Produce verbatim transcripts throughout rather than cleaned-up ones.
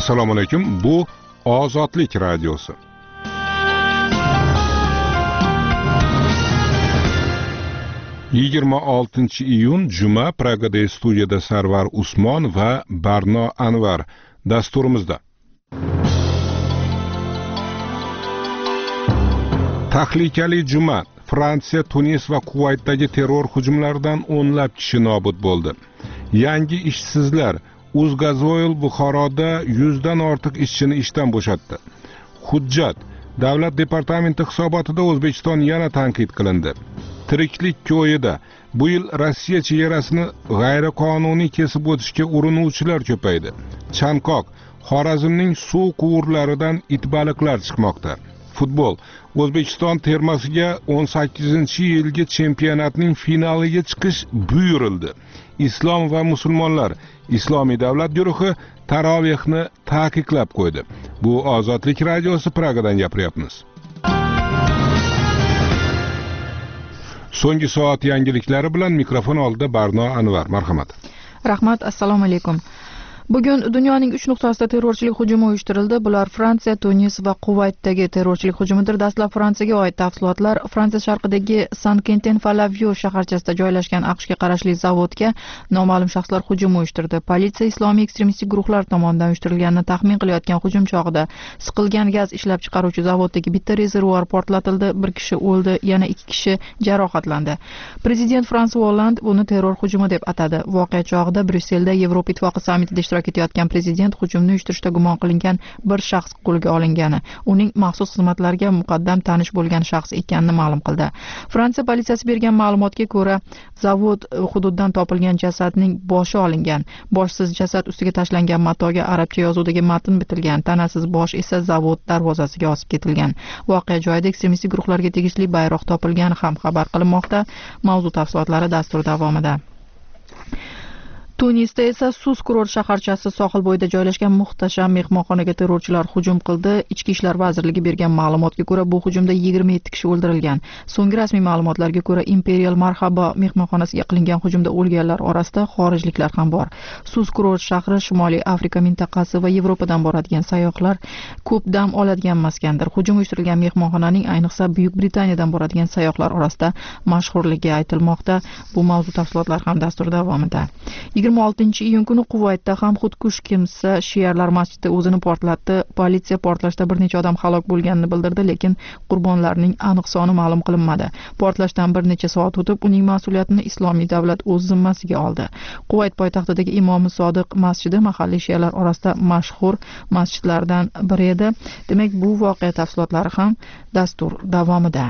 Assalomu alaykum. Bu Ozodlik radiosi. yigirma oltinchi iyun juma Pragada studiyada Sarvar Usmon va Barno Anvar dasturimizda. Tahlikali juma. Fransiya, Tunis va Kuvaytdagi terror hujumlaridan o'nlab kishi nobud bo'ldi. Yangi ishsizlar. Uzgazoil Buxoroda yuzdan ortiq ishchini ishdan bo'shatdi. Hujjat. Davlat departamenti hisobotida O'zbekiston yana tanqid qilindi. Tiriklik ko'yida bu yil Rossiya chegarasini g'ayriqonuniy kesib o'tishga urinuvchilar ko'paydi. Chanqoq. Xorazmning suv quvurlaridan itbaliqlar chiqmoqda. Futbol. O'zbekiston termasiga o'n sakkizinchi yilgi chempionatning finaliga chiqish buyurildi. Islom va musulmonlar Islomiy davlat guruhi tarovehni taqiqlab qo'ydi. Bu Ozodlik radiosi, Pragadan gapiryapmiz. So'nggi soat yangiliklari bilan mikrofon oldida Barno Anvar. Marhamat. Rahmat, assalomu alaykum. Bugun dunyoning uch nuqtasida terrorchilik hujumi uyushtirildi. Bular Fransiya, Tunis va Kuvaytdagi terrorchilik hujumidir. Dastlab Fransiyaga oid tafsilotlar. Fransiya sharqidagi Saint-Quentin-Falavio shaharchasida joylashgan AQShga qarashli zavodga noma'lum shaxslar hujum uyushtirdi. Politsiya islomiy ekstremistik guruhlar tomonidan uyushtirilganini taxmin qilayotgan hujum chog'ida siqilgan gaz ishlab chiqaruvchi zavoddagi bitta rezervuar portlatildi. Bir kishi o'ldi, yana ikki kishi jarohatlandi. Prezident François Hollande buni terror hujumi deb atadi. Voqea chog'ida Bryusselda Yevropa Ittifoqi sammitida ishtirok etayotgan prezident hujumni uyushtirishda gumon qilingan bir shaxs qo'lga olingani, uning maxsus xizmatlarga muqaddam tanish bo'lgan shaxs ekanini ma'lum qildi. Fransiya politsiyasi bergan ma'lumotga ko'ra, zavod hududidan topilgan jasadning boshi olingan. Boshsiz jasad ustiga tashlangan matoga arabcha yozuvdagi matn bitilgan, tanasiz bosh esa zavod darvozasiga osib ketilgan. Voqea joyida ekstremistik guruhlarga tegishli bayroq topilgani ham xabar qilinmoqda. Mavzu tafsilotlari dastur davomida. Tunisda esa Sus kurort shaharchasi sohil bo'yida joylashgan muhtasham mehmonxonaga terrorchilar hujum qildi. Ichki ishlar vazirligi bergan ma'lumotga ko'ra, bu hujumda yigirma yetti kishi o'ldirilgan. So'nggi rasmiy ma'lumotlarga ko'ra, Imperial Marhaba mehmonxonasiga qilingan hujumda o'lganlar orasida xorijliklar ham bor. Sus kurort shahri Shimoliy Afrika mintaqasi va Yevropadan boradigan sayyohlar ko'p dam oladigan maskandir. Hujum uyushtirilgan mehmonxonaning ayniqsa Buyuk Britaniyadan boradigan sayyohlar orasida mashhurligi aytilmoqda. Bu mavzu tafsilotlar ham dastur davomida. yigirma oltinchi iyun kuni Kuvaytda ham xudkush kimsa shialar masjidida o'zini portlatdi. Politsiya portlashda bir necha odam halok bo'lganini bildirdi, lekin qurbonlarning aniq soni ma'lum qilinmadi. Portlashdan bir necha soat o'tib, uning mas'uliyatini Islomiy davlat o'z zimmasiga oldi. Kuvayt poytaxtidagi Imom Sodiq masjidi mahalliy shialar orasida mashhur masjidlardan biri edi. Demak, bu voqea tafsilotlari ham dastur davomida.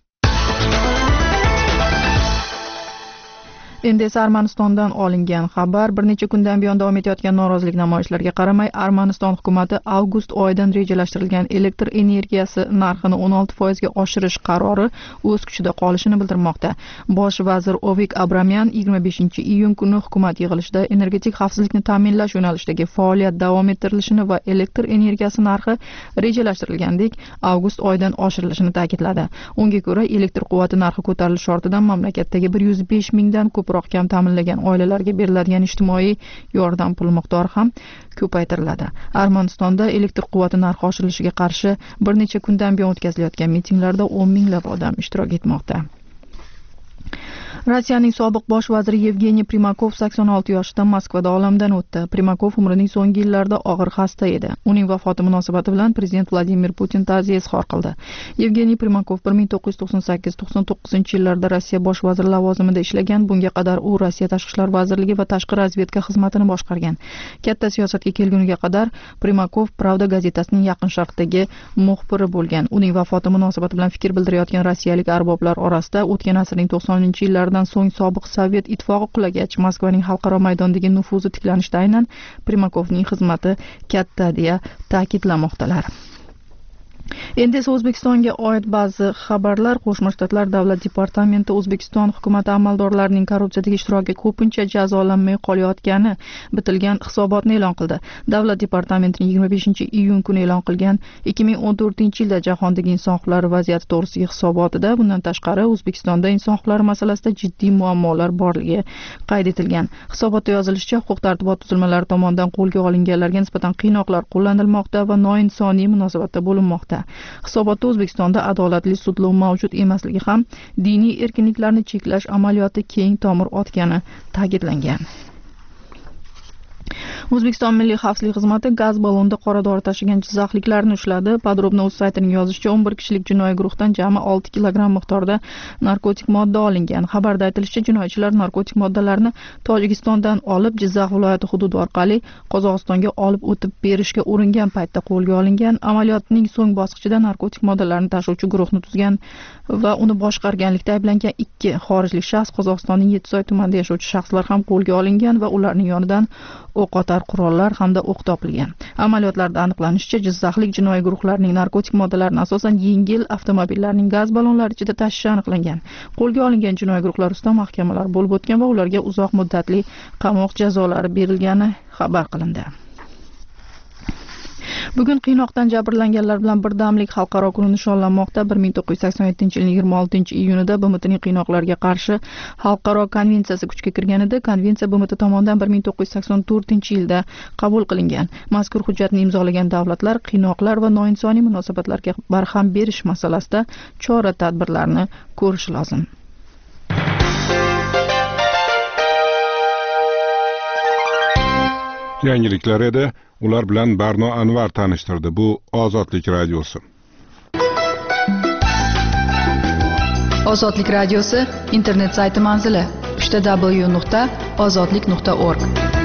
Endi esa Armanistondan olingan xabar. Bir necha kundan buyon davom etayotgan norozilik namoyishlariga qaramay, Armaniston hukumatı avgust oyidan rejalashtirilgan elektr energiyasi narxini o'n olti foizga oshirish qarori o'z kuchida qolishini bildirmoqda. Bosh vazir Ovik Abramyan yigirma beshinchi iyun kuni hukumat yig'ilishida energetik xavfsizlikni ta'minlash yo'nalishidagi faoliyat davom ettirilishini va elektr energiyasi narxi rejalashtirilgandek avgust oyidan oshirilishini ta'kidladi. Unga ko'ra, elektr quvvati narxi ko'tarilish shortidan mamlakatdagi bir yuz besh mingdan ko'p kam ta'minlagan oilalarga beriladigan ijtimoiy yordam pul miqdori ham ko'paytiriladi. Armanistonda elektr quvvati narxi oshirilishiga qarshi bir necha kundan buyon o'tkazilayotgan mitinglarda o'n minglab odam ishtirok etmoqda. Rossiyaning sobiq bosh vaziri Yevgeniy Primakov sakson olti yoshida Moskvada olamdan o'tdi. Primakov umrining so'nggi yillarida og'ir xasta edi. Uning vafoti munosabati bilan prezident Vladimir Putin ta'ziya izhor qildi. Yevgeniy Primakov bir ming to'qqiz yuz to'qson sakkiz to'qson to'qqizinchi yillarda Rossiya bosh vaziri lavozimida ishlagan. Bunga qadar u Rossiya tashqi ishlar vazirligi va tashqi razvedka xizmatini boshqargan. Katta siyosatga kelguniga qadar Primakov Pravda gazetasining Yaqin Sharqdagi muxbiri bo'lgan. Uning vafoti munosabati bilan fikr bildirayotgan rossiyalik arboblar orasida o'tgan asrning to'qsoninchi yillarida so'ng sobiq Sovet ittifoqi qulagach Moskvaning xalqaro maydondagi nufuzi tiklanishda aynan Primakovning xizmati katta deya ta'kidlamoqdalar. Endi esa O'zbekistonga oid ba'zi xabarlar. Qo'shma Shtatlar Davlat departamenti O'zbekiston hukumati amaldorlarining korrupsiyadagi ishtiroki ko'pincha jazolanmay qolayotgani bitilgan hisobotni e'lon qildi. Davlat departamentining yigirma beshinchi iyun kuni e'lon qilgan ikki ming o'n to'rtinchi yilda jahondagi inson huquqlari vaziyati to'g'risidagi hisobotida bundan tashqari O'zbekistonda inson huquqlari masalasida jiddiy muammolar borligi qayd etilgan. Hisobotda yozilishicha, huquq-tartibot tuzilmalari tomonidan qo'lga olinganlarga nisbatan qiynoqlar qo'llanilmoqda va noinsoniy munosabatda bo'linmoqda. Hisobotda O'zbekistonda adolatli sudlov mavjud emasligi ham diniy erkinliklarni cheklash amaliyoti keng tomir otgani ta'kidlangan. O'zbekiston Milliy xavfsizlik xizmati gaz ballonida qora dori tashigan jizzaxliklarni ushladi. Podrobno o'z saytining yozishicha, o'n bir kishilik jinoiy guruhdan jami olti kilogramm miqdorda narkotik modda olingan. Xabarda aytilishicha, jinoyatchilar narkotik moddalarni Tojikistondan olib, Jizzax viloyati hududi orqali Qozog'istonga olib o'tib berishga uringan paytda qo'lga olingan. Amaliyotning so'ng bosqichida narkotik moddalarni tashuvchi guruhni tuzgan va uni boshqarganlikda ayblangan ikki xorijlik shaxs, Qozog'istonning Yettisoy tumanida yashovchi shaxslar ham qo'lga olingan va ularning yonidan o'qotar qurollar hamda o'q topilgan. Amaliyotlarda aniqlanishicha, jizzaxlik jinoiy guruhlarning narkotik moddalarni asosan yengil avtomobillarning gaz ballonlari ichida tashishi aniqlangan. Qo'lga olingan jinoiy guruhlar ustidan mahkamalar bo'lib o'tgan va ularga uzoq muddatli qamoq jazolari berilgani xabar qilindi. Bugun qiynoqdan jabrlanganlar bilan birdamlik xalqaro kuni nishonlanmoqda. bir ming to'qqiz yuz sakson yettinchi yilning yigirma oltinchi iyunida B M Tning qiynoqlarga qarshi xalqaro konvensiyasi kuchga kirgan edi. Konvensiya B M T tomonidan bir ming to'qqiz yuz sakson to'rtinchi yilda qabul qilingan. Mazkur hujjatni imzolagan davlatlar qiynoqlar va noinsoniy munosabatlarga barham berish masalasida chora-tadbirlarni ko'rishi lozim. Yangiliklar edi. Ular bilan Barno Anvar tanishtirdi. Bu Ozodlik radiosi. Ozodlik radiosi internet sayti manzili w nuqta ozodlik nuqta org.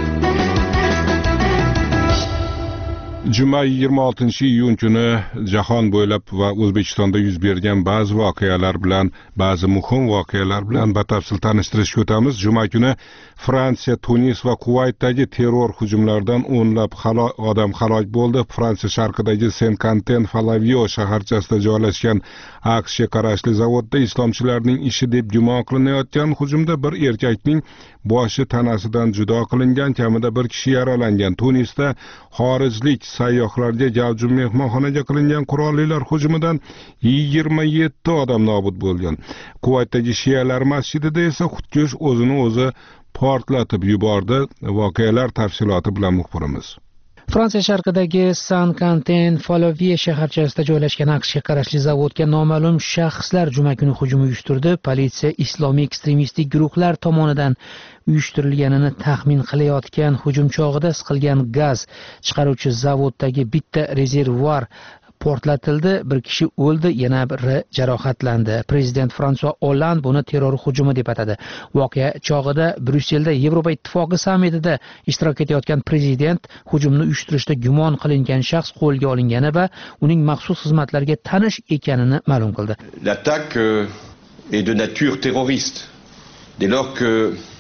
Juma yigirma oltinchi iyun kuni jahon bo'ylab va O'zbekistonda yuz bergan ba'zi voqealar bilan, ba'zi muhim voqealar bilan batafsil tanishtirishga o'tamiz. Juma kuni Fransiya, Tunis va Kuvaytdagi terror hujumlaridan o'nlab odam halok bo'ldi. Fransiya sharqidagi Saint-Quentin-Falavio shaharchasida joylashgan AQShga qarashli zavodda islomchilarning ishi deb gumon qilinayotgan hujumda bir erkakning boshi tanasidan judo qilingan, kamida bir kishi yaralangan. Tunisda xorijlik sayyohlarga gavjum mehmonxonaga qilingan qurollilar hujumidan yigirma yetti odam nobud bo'lgan. Kuvaytdagi shiyalar masjidida esa xudkush o'zini o'zi portlatib yubordi. Voqealar tafsiloti bilan muxbirimiz. Fransiya sharqidagi Saint-Quentin-Falavie shaharchasida joylashgan AQShga qarashli zavodga noma'lum shaxslar juma kuni hujum uyushtirdi. Politsiya islomiy ekstremistik guruhlar tomonidan uyushtirilganini taxmin qilayotgan hujum chog'ida siqilgan gaz chiqaruvchi zavoddagi bitta rezervuar portlatildi, bir kishi o'ldi, yana biri jarohatlandi. Prezident François Hollande buni terror hujumi deb atadi. Voqea chog'ida Bryusselda Yevropa Ittifoqi sammitida ishtirok etayotgan prezident hujumni uyushtirishda gumon qilingan shaxs qo'lga olingani va uning maxsus xizmatlarga tanish ekanini ma'lum qildi. L'attaque est de nature terroriste. Dès lors que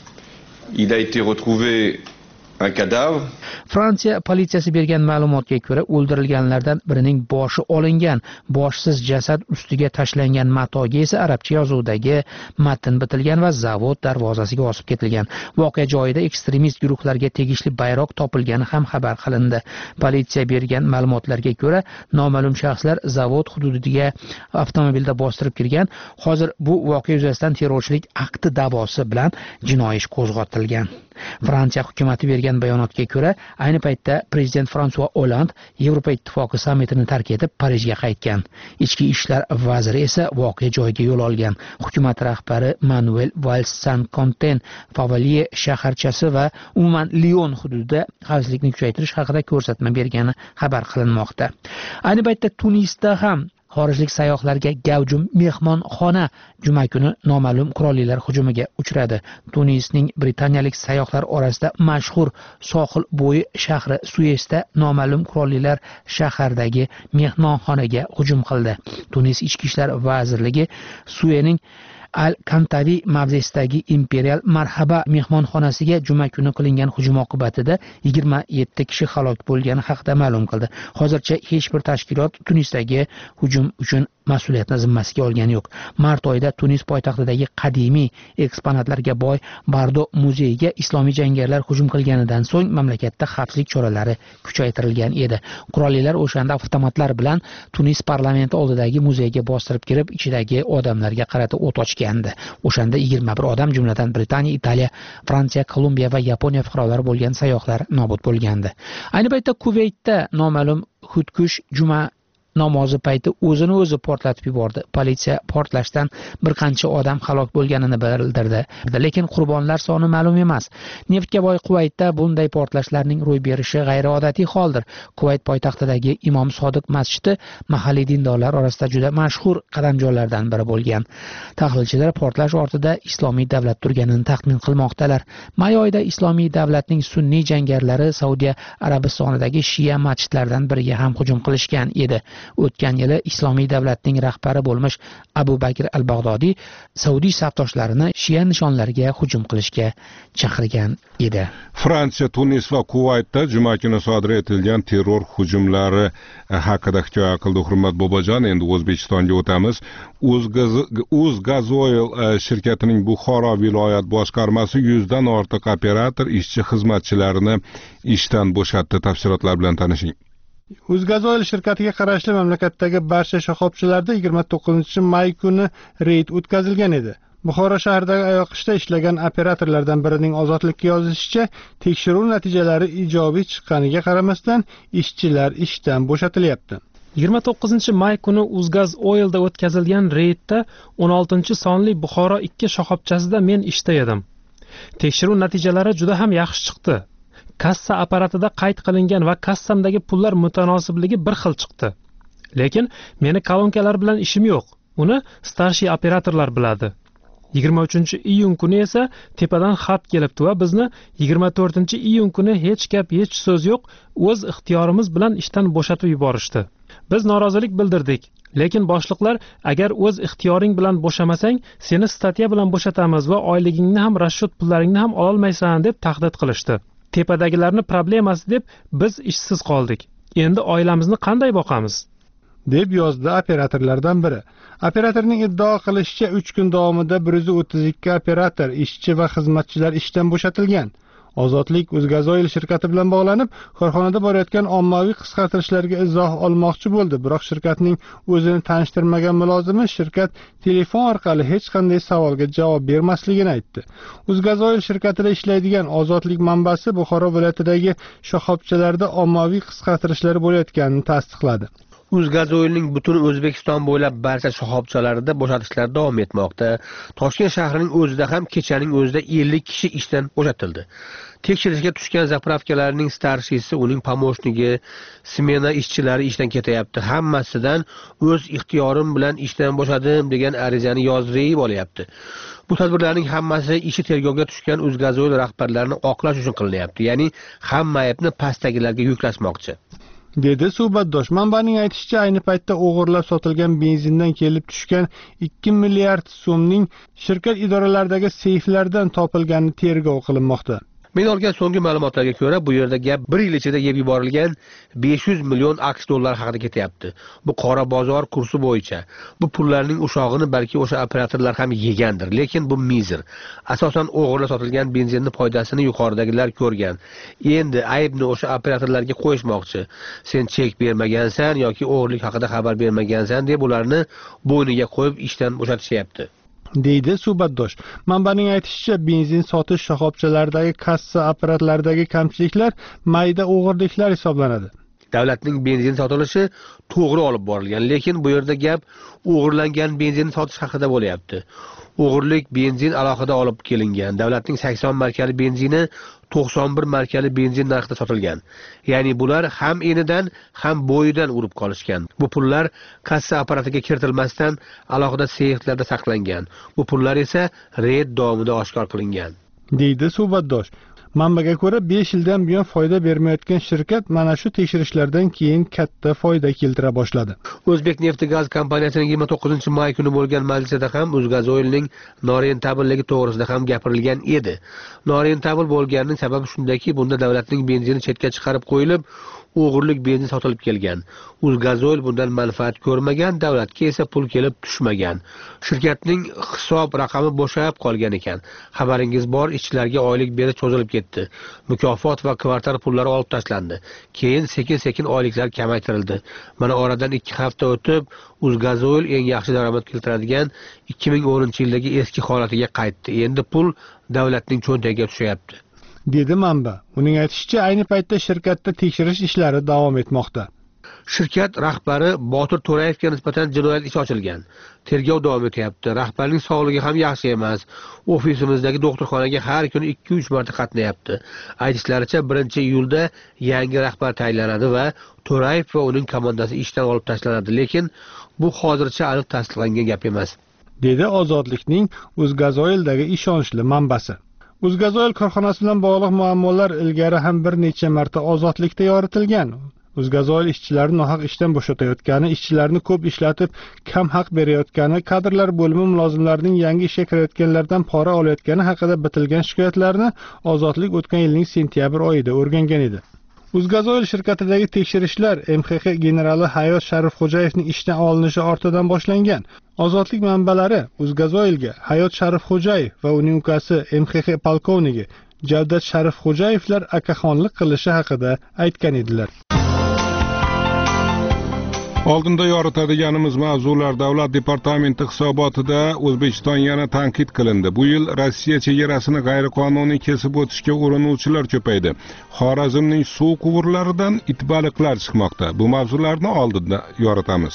il a été retrouvé un cadavre. Fransiya politsiyasi bergan ma'lumotga ko'ra, o'ldirilganlardan birining boshi olingan. Boshsiz jasad ustiga tashlangan matoga esa arabcha yozuvdagi matn bitilgan va zavod darvozasiga osib ketilgan. Voqea joyida ekstremist guruhlarga tegishli bayroq topilgani ham xabar qilindi. Politsiya bergan ma'lumotlarga ko'ra, noma'lum shaxslar zavod hududiga avtomobilda bostirib kirgan. Hozir bu voqea yuzasidan terrorchilik akti da'vosi bilan jinoiy ish qo'zg'atilgan. Fransiya hukumati bergan bayonotga ko'ra, ayni paytda prezident François Hollande Yevropa Ittifoqi sammitini tark etib Parijga qaytgan. Ichki ishlar vaziri esa voqea joyiga yo'l olgan. Hukumat rahbari Manuel Valls Saint-Quentin-Falavie shaharchasi va umuman Lyon hududida xavfsizlikni kuchaytirish haqida ko'rsatma bergani xabar qilinmoqda. Ayni paytda Tunisda ham xorijlik sayyohlarga gavjum mehmonxona juma kuni noma'lum qurollilar hujumiga uchradi. Tunisning britaniyalik sayyohlar orasida mashhur sohil bo'yi shahri Suesda noma'lum qurollilar shahardagi mehmonxonaga hujum qildi. Tunis ichki ishlar vazirligi Suening Al Kantavi mavzesidagi Imperial Marhaba mehmonxonasiga juma kuni qilingan hujum oqibatida yigirma yetti kishi halok bo'lgani haqida ma'lum qildi. Hozircha hech bir tashkilot Tunisdagi hujum uchun mas'uliyatni zimmasiga olgani yo'q. Mart oyida Tunis poytaxtidagi qadimiy eksponatlarga boy Bardo muzeyiga islomiy jangarilar hujum qilganidan so'ng mamlakatda xavfsizlik choralari kuchaytirilgan edi. Qurollilar o'shanda avtomatlar bilan Tunis parlamenti oldidagi muzeyga bostirib kirib, ichidagi odamlarga qarata o't ochgandi. O'shanda yigirma bir odam, jumladan Britaniya, Italiya, Fransiya, Kolumbiya va Yaponiya fuqarolari bo'lgan sayyohlar nobud bo'lgandi. Ayni paytda Kuveytda noma'lum xudkush juma namozi payti o'zini o'zi portlatib yubordi. Politsiya portlashdan bir qancha odam halok bo'lganini bildirdi, lekin qurbonlar soni ma'lum emas. Neftga boy Kuvaytda bunday portlashlarning ro'y berishi g'ayriodatiy holdir. Kuvayt poytaxtidagi Imom Sodiq masjidi mahalliy dindorlar orasida juda mashhur qadamjolardan biri bo'lgan. Tahlilchilar portlash ortida islomiy davlat turganini taxmin qilmoqdalar. May oyida islomiy davlatning sunniy jangarilari Saudiya Arabistonidagi Shia masjidlaridan biriga ham hujum qilishgan edi. O'tgan yili islomiy davlatning rahbari bo'lmish Abu Bakr al-Bag'dodiy Saudiy safdoshlarini Shia nishonlariga hujum qilishga chaqirgan edi. Fransiya, Tunis va Kuvaytda juma kuni sodir etilgan terror hujumlari haqida hikoya qildi Hurmat Bobojon. Endi O'zbekistonga o'tamiz. Uzgazoil shirkatining Buxoro viloyat boshqarmasi yuzdan ortiq operator, ishchi, xizmatchilarini ishdan bo'shatdi. Tafsilotlar bilan tanishing. Uzgazoil shirkatiga qarashli mamlakatdagi barcha shoxobchalarda yigirma to'qqizinchi may kuni reyd o'tkazilgan edi. Buxoro shahridagi ayoqishda ishlagan operatorlardan birining ozodlikka yozishicha, tekshiruv natijalari ijobiy chiqqaniga qaramasdan ishchilar ishdan bo'shatilyapti. yigirma to'qqizinchi may kuni Uzgazoilda o'tkazilgan reydda o'n oltinchi sonli Buxoro ikki shoxobchasida men ishda edim. Tekshiruv natijalari juda ham yaxshi chiqdi. Kassa apparatida qayd qilingan va kassamdagi pullar mutanosibligi bir xil chiqdi. Lekin meni kolonkalar bilan ishim yo'q. Uni starshi operatorlar biladi. yigirma uchinchi iyun kuni esa tepadan xat kelibdi va bizni yigirma to'rtinchi iyun kuni hech gap, hech so'z yo'q, o'z ixtiyorimiz bilan ishdan bo'shatib yuborishdi. Biz norozilik bildirdik, lekin boshliqlar agar o'z ixtiyoring bilan bo'shamasang, seni statya bilan bo'shatamiz va oyligingni ham, rasshod pullaringni ham ololmaysan deb tahdid qilishdi. Tepadagilarni problemasi deb biz ishsiz qoldik. Endi oilamizni qanday boqamiz? deb yozdi operatorlardan biri. Operatorning iddao qilishicha, uch kun davomida bir yuz o'ttiz ikki operator, ishchi va xizmatchilar ishdan bo'shatilgan. Ozodlik Uzgazoil shirkati bilan bog'lanib, korxonada borayotgan ommaviy qisqartirishlarga izoh olmoqchi bo'ldi, biroq shirkatning o'zini tanishtirmagan mulozimi shirkat telefon orqali hech qanday savolga javob bermasligini aytdi. Uzgazoil shirkatida ishlaydigan Ozodlik manbasi Buxoro viloyatidagi shoxobchalarda ommaviy qisqartirishlar bo'layotganini tasdiqladi. Uzgazoilning butun O'zbekiston bo'ylab barcha shoxobchalarida bo'shatishlar davom etmoqda. Toshkent shahrining o'zida ham kechaning o'zida ellik kishi ishdan bo'shatildi. Tekshirishga tushgan zapravkalarning starshisi, uning pomoshnigi, smena ishchilari ishdan ketayapti. Hammasidan o'z ixtiyorim bilan ishdan bo'shadim degan arizani yozdirib olyapti. Bu tadbirlarning hammasi ishi tergovga tushgan Uzgazoil rahbarlarini oqlash uchun qilinyapti. Ya'ni hamma aybni pastdagilarga yuklashmoqchi. dedi suhbatdosh. Manbaning aytishicha, ayni paytda o'g'irlab sotilgan benzindan kelib tushgan ikki milliard so'mning shirkat idoralaridagi seyflardan topilgani tergov qilinmoqda. Men olgan so'nggi ma'lumotlarga ko'ra, bu yerda gap bir yil ichida yeb yuborilgan besh yuz million aks dollar haqida ketyapti. Bu qora bozor kursi bo'yicha. Bu pullarning ushog'ini balki o'sha operatorlar ham yegandir, lekin bu mizer. Asosan o'g'irlab sotilgan benzinning foydasini yuqoridagilar ko'rgan. Endi aybni o'sha operatorlarga qo'yishmoqchi. Sen chek bermagansan yoki o'g'irlik haqida xabar bermagansan deb ularni bo'yniga qo'yib ishdan bo'shatishyapti. deydi suhbatdosh. Manbaning aytishicha, benzin sotish shoxobchalaridagi kassa apparatlaridagi kamchiliklar mayda o'g'irliklar hisoblanadi. Davlatning benzin sotilishi to'g'ri olib borilgan, lekin bu yerda gap o'g'irlangan benzinni sotish haqida bo'lyapti. O'g'irlik benzin alohida olib kelingan. Davlatning sakson markali benzini to'qson bir markali benzin narxida sotilgan. Ya'ni bular ham enidan, ham bo'yidan urib qolishgan. Bu pullar kassa apparatiga kiritilmasdan alohida seyflarda saqlangan. Bu pullar esa reyd davomida oshkor qilingan. deydi suhbatdosh. Manbaga ko'ra, besh yildan buyon foyda bermayotgan shirkat mana shu tekshirishlardan keyin katta foyda keltira boshladi. O'zbek neft gaz kompaniyasining yigirma to'qqizinchi may kuni bo'lgan majlisida ham O'zgazoilning norentabligi to'g'risida ham gapirilgan edi. Norentabl bo'lganining sababi shundaki, bunda davlatning benzini chetga chiqarib qo'yilib, o'g'irlik benzin sotilib kelgan. O'zgazoil bundan manfaat ko'rmagan, davlatga esa pul kelib tushmagan. Shirkatning hisob raqami bo'shab qolgan ekan. Xabaringiz bor, ishchilarga oylik berish cho'zilib ketdi. Mukofot va kvartal pullari olib tashlandi. Keyin sekin-sekin oyliklar kamaytirildi. Mana oradan ikki hafta o'tib, O'zgazoil eng yaxshi daromad keltiradigan ikki ming o'ninchi yildagi eski holatiga qaytdi. Endi pul davlatning cho'ntagiga tushyapti, dedi manba. Uning aytishicha, ayni paytda shirkatda tekshirish ishlari davom etmoqda. Shirkat rahbari Botir To'rayevga nisbatan jinoyat ishi ochilgan. Tergov davom etyapti. Rahbarning sog'ligi ham yaxshi emas. Ofisimizdagi doktorxonaga har kuni ikki uch marta qatnayapti. Aytishlaricha, birinchi iyulda yangi rahbar tayinlanadi va To'rayev va uning komandasi ishdan olib tashlanadi, lekin bu hozircha aniq tasdiqlangan gap emas, dedi Ozodlikning O'zgazoildagi ishonchli manbasi. O'zgazoil korxonasi bilan bog'liq muammolar ilgari ham bir necha marta Ozodlikda yoritilgan. O'zgazoil ishchilarni nohaq ishdan bo'shatayotgani, ishchilarni ko'p ishlatib, kam haq berayotgani, kadrlar bo'limi mulozimlarining yangi ishga kirayotganlardan pora olayotgani haqida bitilgan shikoyatlarni Ozodlik o'tgan yilning sentyabr oyida o'rgangan edi. O'zgazoil shirkatidagi tekshirishlar M X X generali Hayot Sharifxo'jayevning ishdan olinishi ortidan boshlangan. Ozodlik manbalari O'zgazoilga Hayot Sharifxo'jayev va uning ukasi M X X polkovnigi Javdat Sharifxo'jayevlar akaxonlik qilishi haqida aytgan edilar. Oldinda yoritadiganimiz mavzular Davlat departamenti hisobotida O'zbekiston yana tanqid qilindi. Bu yil Rossiya chegarasini g'ayriqonuniy kesib o'tishga urinuvchilar ko'paydi. Xorazmning suv quvurlaridan itbaliqlar chiqmoqda. Bu mavzularni oldinda yoritamiz.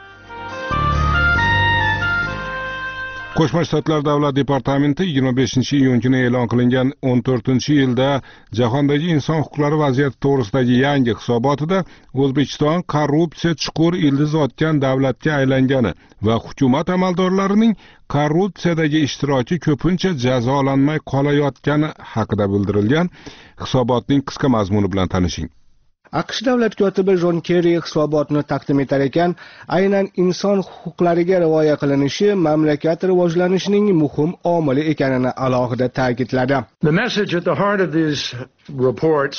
Qo'shma Shtatlar Davlat departamenti yigirma beshinchi iyun kuni e'lon qilingan o'n to'rtinchi yilda jahondagi inson huquqlari vaziyati to'g'risidagi yangi hisobotida O'zbekiston korrupsiya chuqur ildiz otgan davlatga aylangani va hukumat amaldorlarining korrupsiyadagi ishtiroki ko'pincha jazolanmay qolayotgani haqida bildirilgan. Hisobotning qisqa mazmuni bilan tanishing. AQSh davlat kotibi Jon Kerri hisobotni taqdim etar ekan, aynan inson huquqlariga rioya qilinishi mamlakat rivojlanishining muhim omili ekanini alohida ta'kidladi. The message at the heart of these reports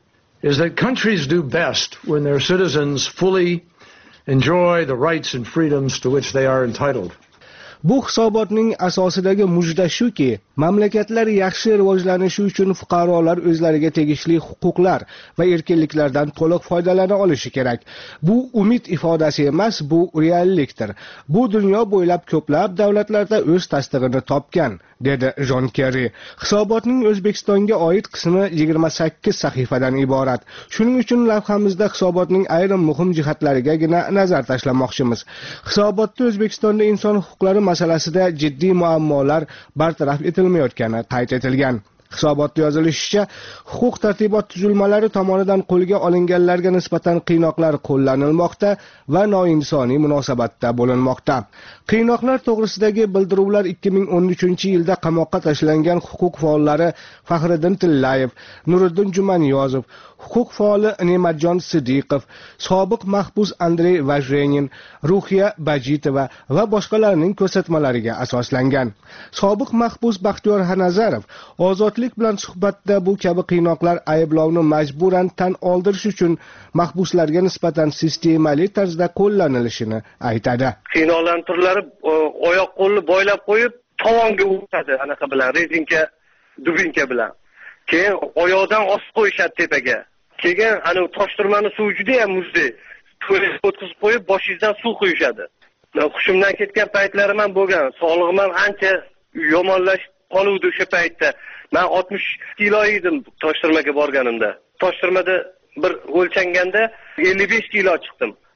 is that countries do best when their citizens fully enjoy the rights and freedoms to which they are entitled. Bu hisobotning asosidagi mujda shuki, mamlakatlar yaxshi rivojlanishi uchun fuqarolar o'zlariga tegishli huquqlar va erkinliklardan to'liq foydalana olishi kerak. Bu umid ifodasi emas, bu reallikdir. Bu dunyo bo'ylab ko'plab davlatlarda o'z tasdig'ini topgan, dedi Jon Kerri. Hisobotning O'zbekistonga oid qismi yigirma sakkiz sahifadan iborat. Shuning uchun lavhamizda hisobotning ayrim muhim jihatlarigagina nazar tashlamoqchimiz. Hisobotda O'zbekistonda inson huquqlari masalasida jiddiy muammolar bartaraf etilmayotgani qayd etilgan. Hisobotda yozilishicha, huquq tartibot tuzilmalari tomonidan qo'lga olinganlarga nisbatan qiynoqlar qo'llanilmoqda va noinsoniy munosabatda bo'linmoqda. Qiynoqlar to'g'risidagi bildiruvlar ikki ming o'n uchinchi yilda qamoqqa tashlangan huquq faollari Faxriddin Tillayev, Nuriddin Jumaniyozov, huquq faoli Ne'matjon Sidiqov, sobiq mahbus Andrey Vajrenin, Ruhiya Bajitova va boshqalarining ko'rsatmalariga asoslangan. Sobiq mahbus Baxtiyor Hanazarov Ozodlik bilan suhbatda bu kabi qiynoqlar ayblovni majburan tan oldirish uchun mahbuslarga nisbatan sistemali tarzda qo'llanilishini aytadi. Qiynoqlarning turlari oyoq qo'lni boylab qo'yib, tovonga uradi, anaqa bilan, rezinka, dubinka bilan. Keyin oyoqdan osib qo'yishadi tepaga. Keyin ana toshtirmani suvi juda ham muzli. To'lib o'tkazib qo'yib, boshingizdan suv quyishadi. Hushimdan ketgan paytlarim ham bo'lgan. Sog'lig'im ham ancha yomonlashib qoluvdi o'sha paytda. Men oltmish kilo edim toshtirmaga borganimda. Toshtirmada bir o'lchanganda ellik besh kilo chiqdim.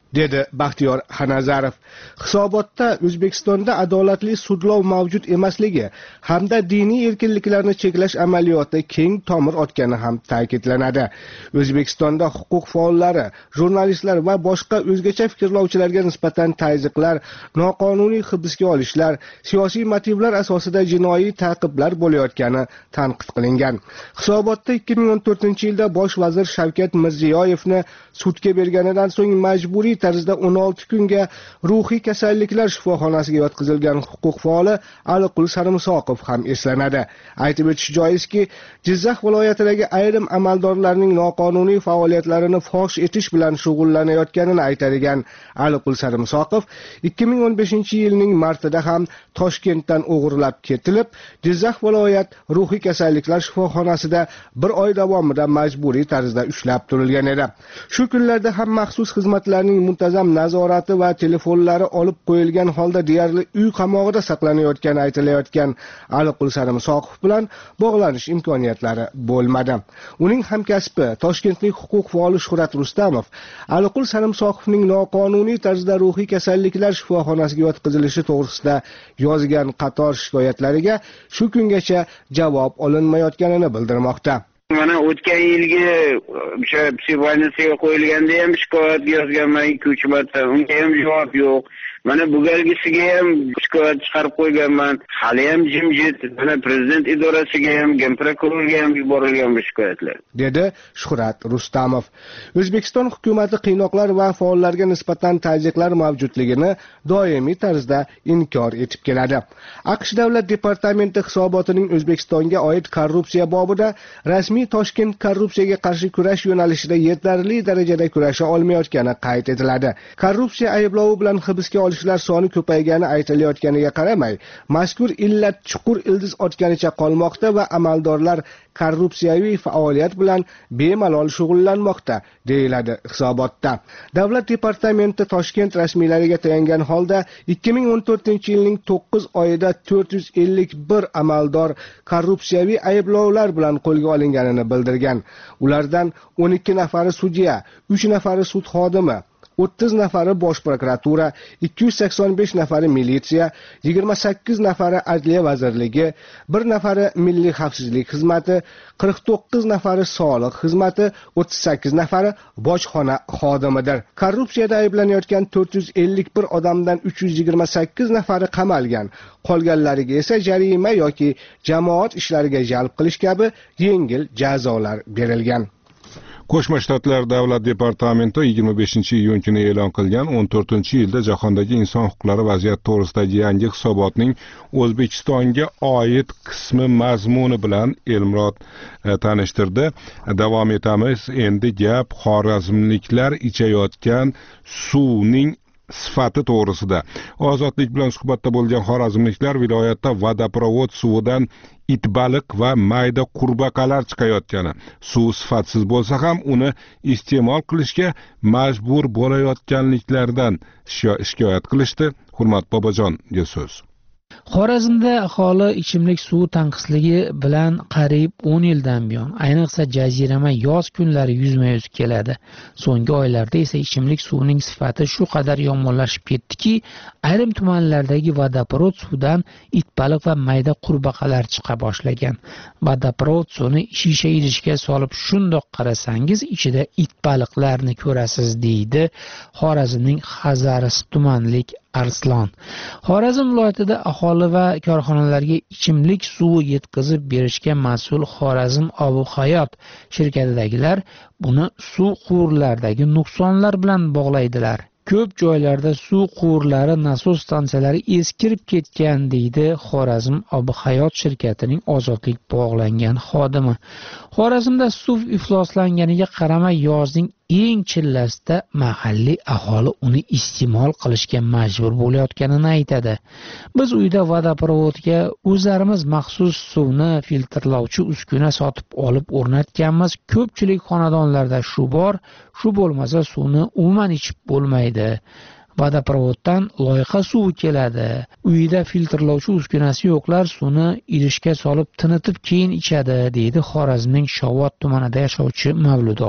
dedi Baxtiyor Xanazarov. Hisobotda O'zbekistonda adolatli sudlov mavjud emasligi hamda diniy erkinliklarni cheklash amaliyoti keng tomir otgani ham ta'kidlanadi. O'zbekistonda huquq faollari, jurnalistlar va boshqa o'zgacha fikrlovchilarga nisbatan tazyiqlar, noqonuniy hibsga olishlar, siyosiy motivlar asosida jinoiy ta'qiblar bo'layotgani tanqid qilingan. Hisobotda ikki ming o'n to'rtinchi yilda bosh vazir Shavkat Mirziyoyevni sudga berganidan so'ng majburiy tarzda o'n olti kunga ruhiy kasalliklar shifoxonasiga yotqizilgan huquq faoli Aliqul Sarimsoqov ham eslanadi. Aytib o'tish joizki, Jizzax viloyatidagi ayrim amaldorlarning noqonuniy faoliyatlarini fosh etish bilan shug'ullanayotganini aytadigan Aliqul Sarimsoqov ikki ming o'n beshinchi yilning martida ham Toshkentdan o'g'irlab ketilib, Jizzax viloyat ruhiy kasalliklar shifoxonasida bir oy davomida majburiy tarzda ushlab turilgan edi. Shu kunlarda ham maxsus xizmatlarning muntazam nazorati va telefonlari olib qo'yilgan holda deyarli uy qamog'ida saqlanayotgani aytilayotgan Aliqul Sarimsoqov bilan bog'lanish imkoniyatlari bo'lmadi. Uning hamkasbi Toshkentlik huquq faoli Shuhrat Rustamov Aliqul Sarimsoqovning noqonuniy tarzda ruhiy kasalliklar shifoxonasiga yotqizilishi to'g'risida yozgan qator shikoyatlariga shu kungacha javob olinmayotganini bildirmoqda. Mana o'tgan yilgi o'sha psixobanisiga qo'yilganda ham shikoyat yozganman ikki uch marta, unga ham javob yo'q. Mana bu galgisiga ham shikoyat chiqarib qo'yganman, hali ham jimjit. Mana prezident idorasiga ham, gen prokurorga ham yuborilgan bu shikoyatlar, dedi Shuhrat Rustamov. O'zbekiston hukumatı qiynoqlar va faollarga nisbatan tazyiqlar mavjudligini doimiy tarzda inkor etib keladi. AQSh Davlat departamenti hisobotining O'zbekistonga oid korrupsiya bobida rasmiy Toshkent korrupsiyaga qarshi kurash yo'nalishida yetarli darajada kurasha olmayotgani qayd etiladi. Korrupsiya ayblovi bilan hibsga olishlar soni ko'paygani aytilayotganiga qaramay, mazkur illat chuqur ildiz otganicha qolmoqda va amaldorlar korrupsiyaviy faoliyat bilan bemalol shug'ullanmoqda, deyiladi hisobotda. Davlat departamenti Toshkent rasmiylariga tayangan holda ikki ming o'n to'rtinchi yilning to'qqiz oyida to'rt yuz ellik bir amaldor korrupsiyaviy ayblovlar bilan qo'lga olinganini bildirgan. Ulardan o'n ikki nafari sudya, uch nafari sud xodimi, o'ttiz nafari bosh prokuratura, ikki yuz sakson besh nafari militsiya, yigirma sakkiz nafari Adliya vazirligi, bir nafari Milliy xavfsizlik xizmati, qirq to'qqiz nafari soliq xizmati, o'ttiz sakkiz nafari bojxona xodimidir. Korrupsiyada ayblanayotgan to'rt yuz ellik bir odamdan uch yuz yigirma sakkiz nafari qamalgan, qolganlariga esa jarima yoki jamoat ishlariga jalb qilish kabi yengil jazolar berilgan. Qo'shma Shtatlar Davlat departamenti yigirma beshinchi iyun kuni e'lon qilgan o'n to'rtinchi yilda jahondagi inson huquqlari vaziyati to'g'risidagi yangi hisobotning O'zbekistonga oid qismi mazmuni bilan Elmurod tanishtirdi. Davom etamiz. Endi gap xorazmliklar ichayotgan suvning sifati to'g'risida. Ozodlik bilan suhbatda bo'lgan xorazmliklar viloyatda vodoprovod suvidan itbaliq va mayda qurbaqalar chiqayotgani, suv sifatsiz bo'lsa ham uni iste'mol qilishga majbur bo'layotganliklaridan shikoyat qilishdi. Hurmat Bobojonga so'z. Xorazmda aholi ichimlik suvi tanqisligi bilan qariyb o'n yildan buyon, ayniqsa jazirama yoz kunlari yuzma-yuz keladi. So'nggi oylarda esa ichimlik suvining sifati shu qadar yomonlashib ketdiki, ayrim tumanlardagi vodoprovod suvdan itbaliq va mayda qurbaqalar chiqa boshlagan. Vodoprovod suvini shisha idishga solib shundoq qarasangiz, ichida itbaliqlarni ko'rasiz, deydi Xorazmning Xazaris tumanlik Arslon. Xorazm viloyatida aholi va korxonalarga ichimlik suvi yetkazib berishga mas'ul Xorazm Obuhayot shirkatidagilar buni suv quvurlaridagi nuqsonlar bilan bog'laydilar. Ko'p joylarda suv quvurlari, nasos stansiyalari eskirib ketgan, deydi Xorazm Obuhayot shirkatining ozodlik bog'langan xodimi. Xorazmda suv ifloslanganiga qaramay yozning eng chillasida mahalliy aholi uni iste'mol qilishga majbur bo'layotganini aytadi. Biz uyda vodoprovodga o'zlarimiz maxsus suvni filtrlovchi uskuna sotib olib o'rnatganmiz. Ko'pchilik xonadonlarda shu bor, shu bo'lmasa suvni umuman ichib bo'lmaydi. Vodoprovoddan loyiha suvi keladi. Uyida filtrlovchi uskunasi yo'qlar suvni idishga solib tinitib keyin ichadi, deydi Xorazmning Shovot tumanida yashovchi Mavluda opa.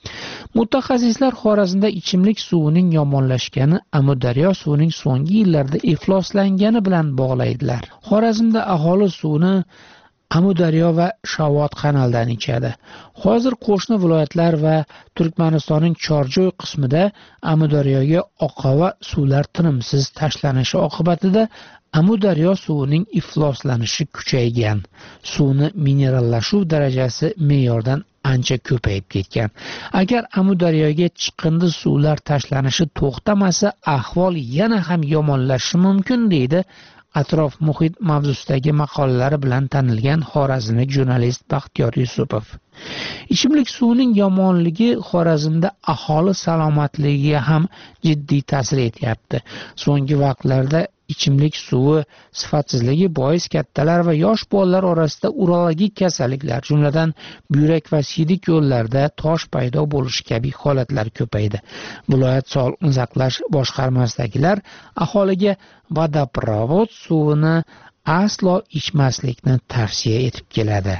Mutaxassislar Xorazmda ichimlik suvining yomonlashgani Amudaryo suvining so'nggi yillarda ifloslangani bilan bog'laydilar. Xorazmda aholi suvni Amudaryo va Shavot kanalidan ichadi. Hozir qo'shni viloyatlar va Turkmanistonning Chorjoy qismida Amudaryoga oqova suvlar tinimsiz tashlanishi oqibatida Amudaryo suvining ifloslanishi kuchaygan. Suvni minerallashuv darajasi me'yordan ancha ko'payib ketgan. Agar Amudaryoga chiqindi suvlar tashlanishi to'xtamasa, ahvol yana ham yomonlashishi mumkin, deydi atrof muhit mavzusidagi maqolalari bilan tanilgan xorazmlik jurnalist Baxtiyor Yusupov. Ichimlik suvining yomonligi Xorazmda aholi salomatligiga ham jiddiy ta'sir etyapti. So'nggi vaqtlarda ichimlik suvi sifatsizligi bois kattalar va yosh bolalar orasida urologik kasalliklar, jumladan buyrak va siydik yo'llarida tosh paydo bo'lishi kabi holatlar ko'paydi. Viloyat sog'liqni saqlash boshqarmasidagilar aholiga vodoprovod suvini aslo ichmaslikni tavsiya etib keladi.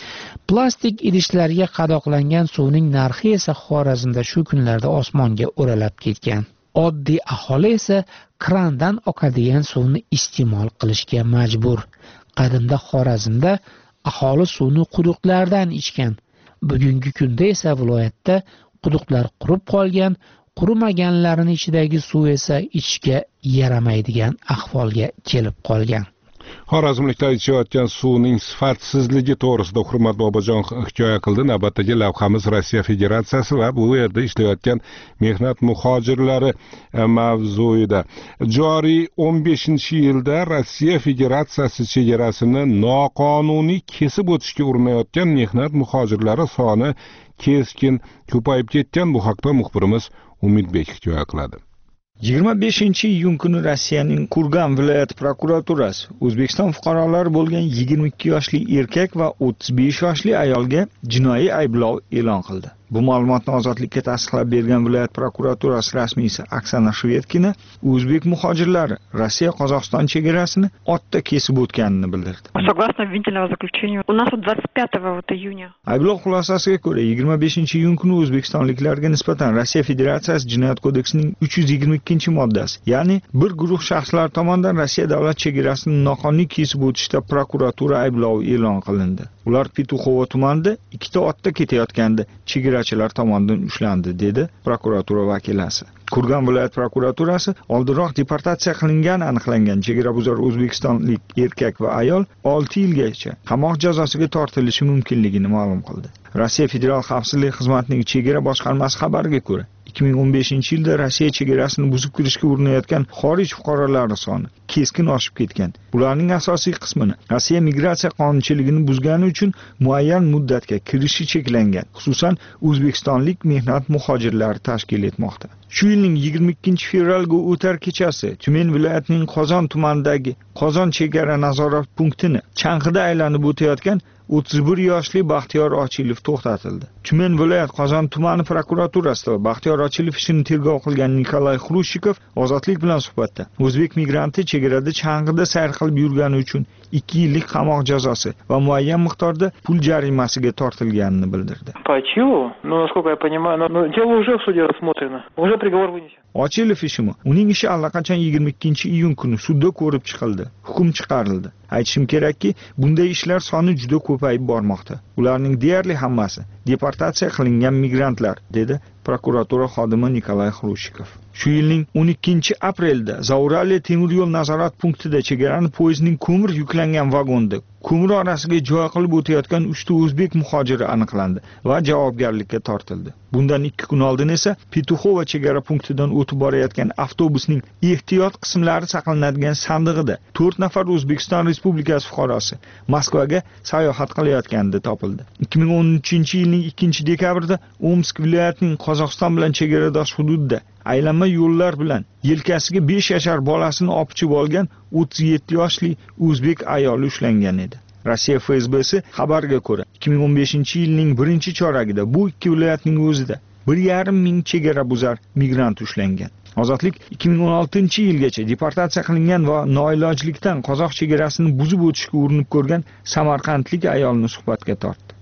Plastik idishlarga qadoqlangan suvning narxi esa Xorazmda shu kunlarda osmonga o'ralab ketgan. Oddiy aholi esa krandan oqadigan suvni iste'mol qilishga majbur. Qadimda Xorazmda aholi suvni quduqlardan ichgan. Bugungi kunda esa viloyatda quduqlar qurib qolgan, qurimaganlarning ichidagi suv esa ichishga yaramaydigan ahvolga kelib qolgan. Xorazmliklar ichayotgan suvning sifatsizligi to'g'risida Hurmat Bobojon hikoya qildi. Navbatdagi lavhamiz Rossiya Federatsiyasi va bu yerda ishlayotgan mehnat muhojirlari mavzuida. Joriy o'n beshinchi yilda Rossiya Federatsiyasi chegarasini noqonuniy kesib o'tishga urinayotgan mehnat muhojirlari soni keskin ko'payib ketgan. Bu haqda muxbirimiz Umidbek hikoya qiladi. yigirma beshinchi iyun kuni Rossiyaning Kurgan viloyati prokuraturasi O'zbekiston fuqarolari bo'lgan yigirma ikki yoshli erkak va o'ttiz besh yoshli ayolga jinoiy ayblov e'lon qildi. Bu ma'lumotni Ozodlikka tasdiqlab bergan viloyat prokuraturasi rasmiysi Oksana Shvedkina o'zbek muhojirlari Rossiya-Qozog'iston chegarasini otda kesib o'tganini bildirdi. Согласно обвинительного заключения, у нас двадцать пятого июня. Ayblov xulosasiga ko'ra yigirma beshinchi iyun kuni o'zbekistonliklarga nisbatan Rossiya Federatsiyasi Jinoyat kodeksining uch yuz yigirma ikkinchi moddasi, ya'ni bir guruh shaxslar tomonidan Rossiya davlat chegarasini noqonuniy kesib o'tishda prokuratura ayblovi e'lon qilindi. Ular Petuxovo tumanida ikkita otda ketayotganda chegarachilar tomonidan ushlandi, dedi prokuratura vakilasi. Kurgan viloyat prokuraturasi oldinroq deportatsiya qilingan aniqlangan chegarabuzar o'zbekistonlik erkak va ayol olti yilgacha qamoq jazosiga tortilishi mumkinligini ma'lum qildi. Rossiya Federal xavfsizlik xizmatining chegara boshqarmasi xabariga ko'ra, ikki ming o'n beshinchi yilda Rossiya chegarasini buzib kirishga urinayotgan xorij fuqarolari soni keskin oshib ketgan. Ularning asosiy qismini Rossiya migratsiya qonunchiligini buzgani uchun muayyan muddatga kirishi cheklangan, xususan o'zbekistonlik mehnat muhojirlari tashkil etmoqda. Shu yilning yigirma ikkinchi fevralga o'tar kechasi Tumen viloyatining Qozon tumanidagi Qozon chegara nazorat punktini chang'ida aylanib o'tayotgan o'ttiz bir yoshli Baxtiyor Ochilov to'xtatildi. Tumen viloyat Qozon tumani prokuraturasida Baxtiyor Ochilov ishini tergov qilgan Nikolay Xrushchikov Ozodlik bilan suhbatda o'zbek migranti chegarada chang'ida sayr qilib yurgani uchun ikki yillik qamoq jazosi va muayyan miqdorda pul jarimasiga tortilganini bildirdi. Почему? Ну, насколько я понимаю, но дело уже в суде рассмотрено. Уже приговор вынесен. Ochilov ishimi, uning ishi allaqachon yigirma ikkinchi iyun kuni sudda ko'rib chiqildi, hukm chiqarildi. Aytishim kerakki, bunday ishlar soni juda ko'payib bormoqda. Ularning deyarli hammasi deportatsiya qilingan migrantlar, dedi prokuratura xodimi Nikolay Xrushchikov. Shu yilning o'n ikkinchi aprelda Zauraliya temir yo'l nazorat punktida chegarani poyezdning ko'mir yuklangan vagonda ko'mir orasiga joy qilib o'tayotgan uchta o'zbek muhojiri aniqlandi va javobgarlikka tortildi. Bundan ikki kun oldin esa Petuxovo chegara punktidan o'tib borayotgan avtobusning ehtiyot qismlari saqlanadigan sandig'ida to'rt nafar O'zbekiston Respublikasi fuqarosi Moskvaga sayohat qilayotganda topildi. ikki ming o'n uchinchi yilning ikkinchi dekabrida Omsk viloyatining Qozog'iston bilan chegaradosh hududda aylanma yo'llar bilan yelkasiga besh yashar bolasini opchiib olgan o'ttiz yetti yoshli o'zbek ayoli ushlangan edi. Rossiya F S B'si xabarga ko'ra, ikki ming o'n beshinchi yilning birinchi choragida bu ikki viloyatning o'zida bir yarim ming chegarabuzar migrant ushlangan. Ozodlik ikki ming o'n oltinchi yilgacha deportatsiya qilingan va noilojlikdan qozoq chegarasini buzib o'tishga urinib ko'rgan samarqandlik ayolni suhbatga tortdi.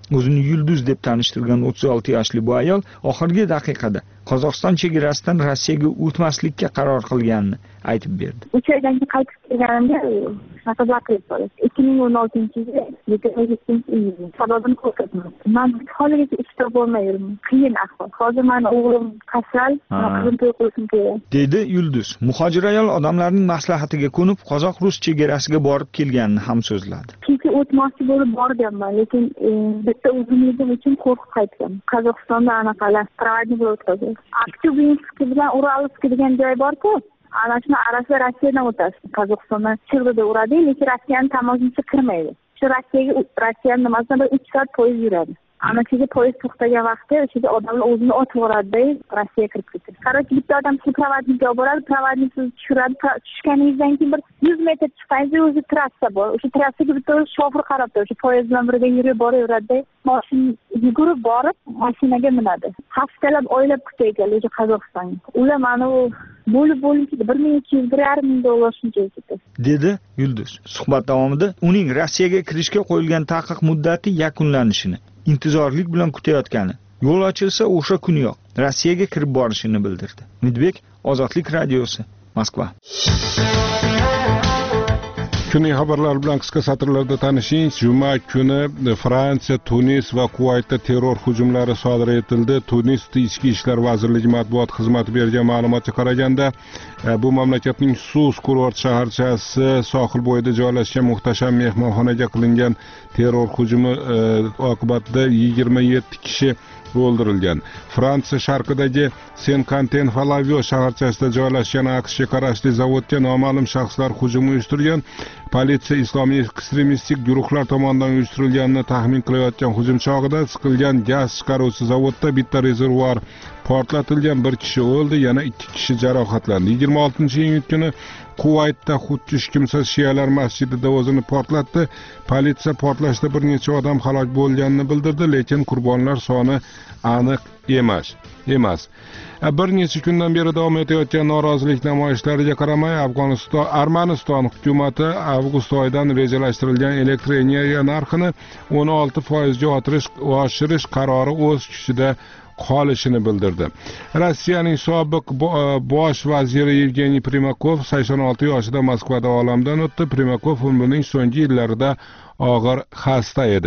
O'zini yulduz deb tanishtirgan o'ttiz olti yoshli bu ayol oxirgi daqiqada Qozog'iston chegarasidan Rossiyaga o'tmaslikka qaror qilganini aytib berdi. uch oydan keyin qaytib kelganimda shunaqa qilib qoldi. ikki ming o'n oltinchi yil yigirma yettinchi iyul sababini ko'rsatmayapti. Men haligacha ishda bo'lmay yuribman. Qiyin ahvol. Hozir meni o'g'lim kasal, qizim to'y qilishim kerak. Dedi Yulduz. Muhojir ayol odamlarning maslahatiga ko'nib Qozoq-Rus chegarasiga borib kelganini ham so'zladi. Chunki o'tmoqchi bo'lib borganman, lekin bitta o'zimizim uchun qo'rqib qaytganman. Qozog'istonda anaqalar provodnik o'tkazdi. Aktyubinsk bilan Uralsk degan joy bor-ku. Ana shuni arasida Rossiyadan o'tasiz. Qozog'istondan Chirg'ida uradi, lekin Rossiyaning tamoyilchisi kirmaydi. Shu Rossiyaga Rossiyaning nimasidan bir uch soat poyezd yuradi. Ana shu poyezd to'xtagan vaqtda o'sha odamlar o'zini otib yuboradi, Rossiyaga kirib ketadi. Qaror bitta odam shu provodnikka olib boradi, provodnikni tushiradi. Tushganingizdan keyin bir yuz metr chiqsangiz o'zi trassa bor. O'sha trassaga bitta shofir qarab turadi. O'sha poyezd bilan birga yurib boraveradi. Mashina yugurib borib mashinaga minadi. Haftalab oylab kutayotgan o'sha Qozog'istonga. Ular mana u bo'lib bo'lib bir ming uch yuz bir yarim ming dollar shunchaki ketadi. Dedi Yulduz. Suhbat davomida uning Rossiyaga kirishga qo'yilgan taqiq muddati yakunlanishini intizorlik bilan kutayotgani, yo'l ochilsa o'sha kuniyoq Rossiyaga kirib borishini bildirdi. Umidbek, Ozodlik radiosi, Moskva. Kunning xabarlari bilan qisqa satrlarda tanishing. Juma kuni Fransiya, Tunis va Kuvaytda terror hujumlari sodir etildi. Tunis Ichki ishlar vazirligi matbuot xizmati bergan ma'lumotga qaraganda, bu mamlakatning Sus kurort shaharchasi sohil bo'yida joylashgan muhtasham mehmonxonaga qilingan terror hujumi oqibatida yigirma yetti kishi o'ldirilgan. Fransiya sharqidagi Saint-Quentin-Falavio shaharchasida joylashgan AQShga qarashli zavodga noma'lum shaxslar hujum uyushtirgan. Politsiya islomiy ekstremistik guruhlar tomonidan uyushtirilganini taxmin qilayotgan hujum chog'ida siqilgan gaz chiqaruvchi zavodda bitta rezervuar portlatilgan, bir kishi o'ldi, yana ikki kishi jarohatlandi. yigirma oltinchi iyun kuni Kuvaytda xuddi uch kimsa shiyalar masjidida o'zini portlatdi. Politsiya portlashda bir necha odam halok bo'lganini bildirdi, lekin qurbonlar soni aniq emas. emas. Bir necha kundan beri davom etayotgan norozilik namoyishlariga qaramay, Afg'oniston Armaniston hukumati avgust oyidan rejalashtirilgan elektr energiya narxini o'n olti foizga oshirish qarori o'z kuchida qolishini bildirdi. Rossiyaning sobiq bosh vaziri Yevgeniy Primakov sakson olti yoshida Moskvada olamdan o'tdi. Primakov umrining so'nggi yillarida og'ir xasta edi.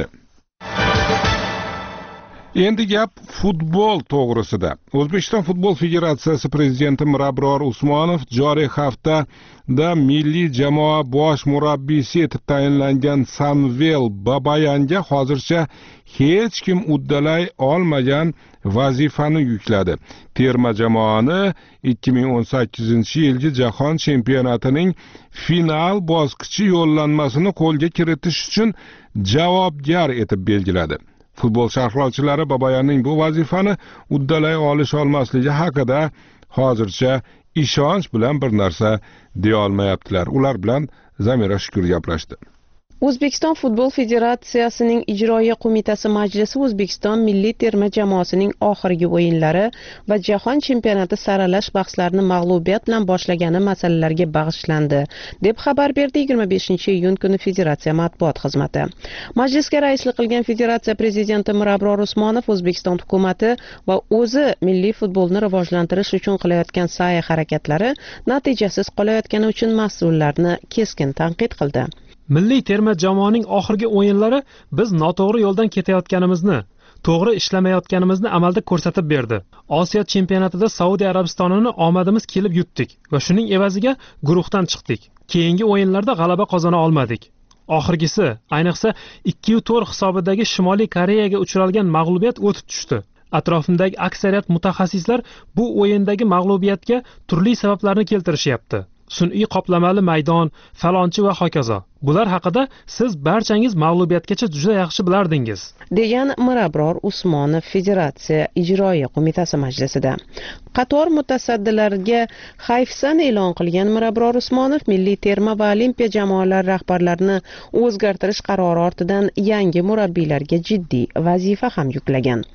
Endi gap futbol to'g'risida. O'zbekiston Futbol Federatsiyasi prezidenti Mirabror Usmonov joriy haftada milliy jamoa bosh murabbiysi etib tayinlangan Samvel Babayanga hozircha hech kim uddalay olmagan vazifani yukladi. Terma jamoani ikki ming o'n sakkizinchi yilgi jahon chempionatining final bosqichi yo'llanmasini qo'lga kiritish uchun javobgar etib belgiladi. Futbol sharhlovchilari Babayanning bu vazifani uddalay olish olmasligi haqida hozircha ishonch bilan bir narsa deya olmayaptilar. Ular bilan Zamira Shukur gaplashdi. O'zbekiston Futbol Federatsiyasining ijroiya qo'mitasi majlisi O'zbekiston milliy terma jamoasining oxirgi o'yinlari va jahon chempionati saralash bahslarini mag'lubiyat bilan boshlagani masalalarga bag'ishlandi, deb xabar berdi yigirma beshinchi iyun kuni federatsiya matbuot xizmati. Majlisga raislik qilgan federatsiya prezidenti Mirabror Usmonov O'zbekiston hukumatı va o'zi milliy futbolni rivojlantirish uchun qilayotgan sa'y harakatlari natijasiz qolayotgani uchun mas'ullarni keskin tanqid qildi. Milliy terma jamoaning oxirgi o'yinlari biz noto'g'ri yo'ldan ketayotganimizni, to'g'ri ishlamayotganimizni amalda ko'rsatib berdi. Osiyo chempionatida Saudiya Arabistonini omadimiz kelib yutdik va shuning evaziga guruhdan chiqdik. Keyingi o'yinlarda g'alaba qozona olmadik. Oxirgisi, ayniqsa ikki to'rt hisobidagi Shimoliy Koreyaga uchralgan mag'lubiyat o'tib tushdi. Atrofimdagi aksariyat mutaxassislar bu o'yindagi mag'lubiyatga turli sabablarni keltirishyapti. Sun'iy qoplamali maydon, falonchi va hokazo. Bular haqida siz barchangiz mag'lubiyatgacha juda yaxshi bilardingiz, degan Mirabror Usmonov federatsiya ijroiya qo'mitasi majlisida. Qator mutasaddilarga hayfsan e'lon qilgan Mirabror Usmonov milliy terma va olimpiya jamoalari rahbarlarini o'zgartirish qarori ortidan yangi murabbiylarga jiddiy vazifa ham yuklagan.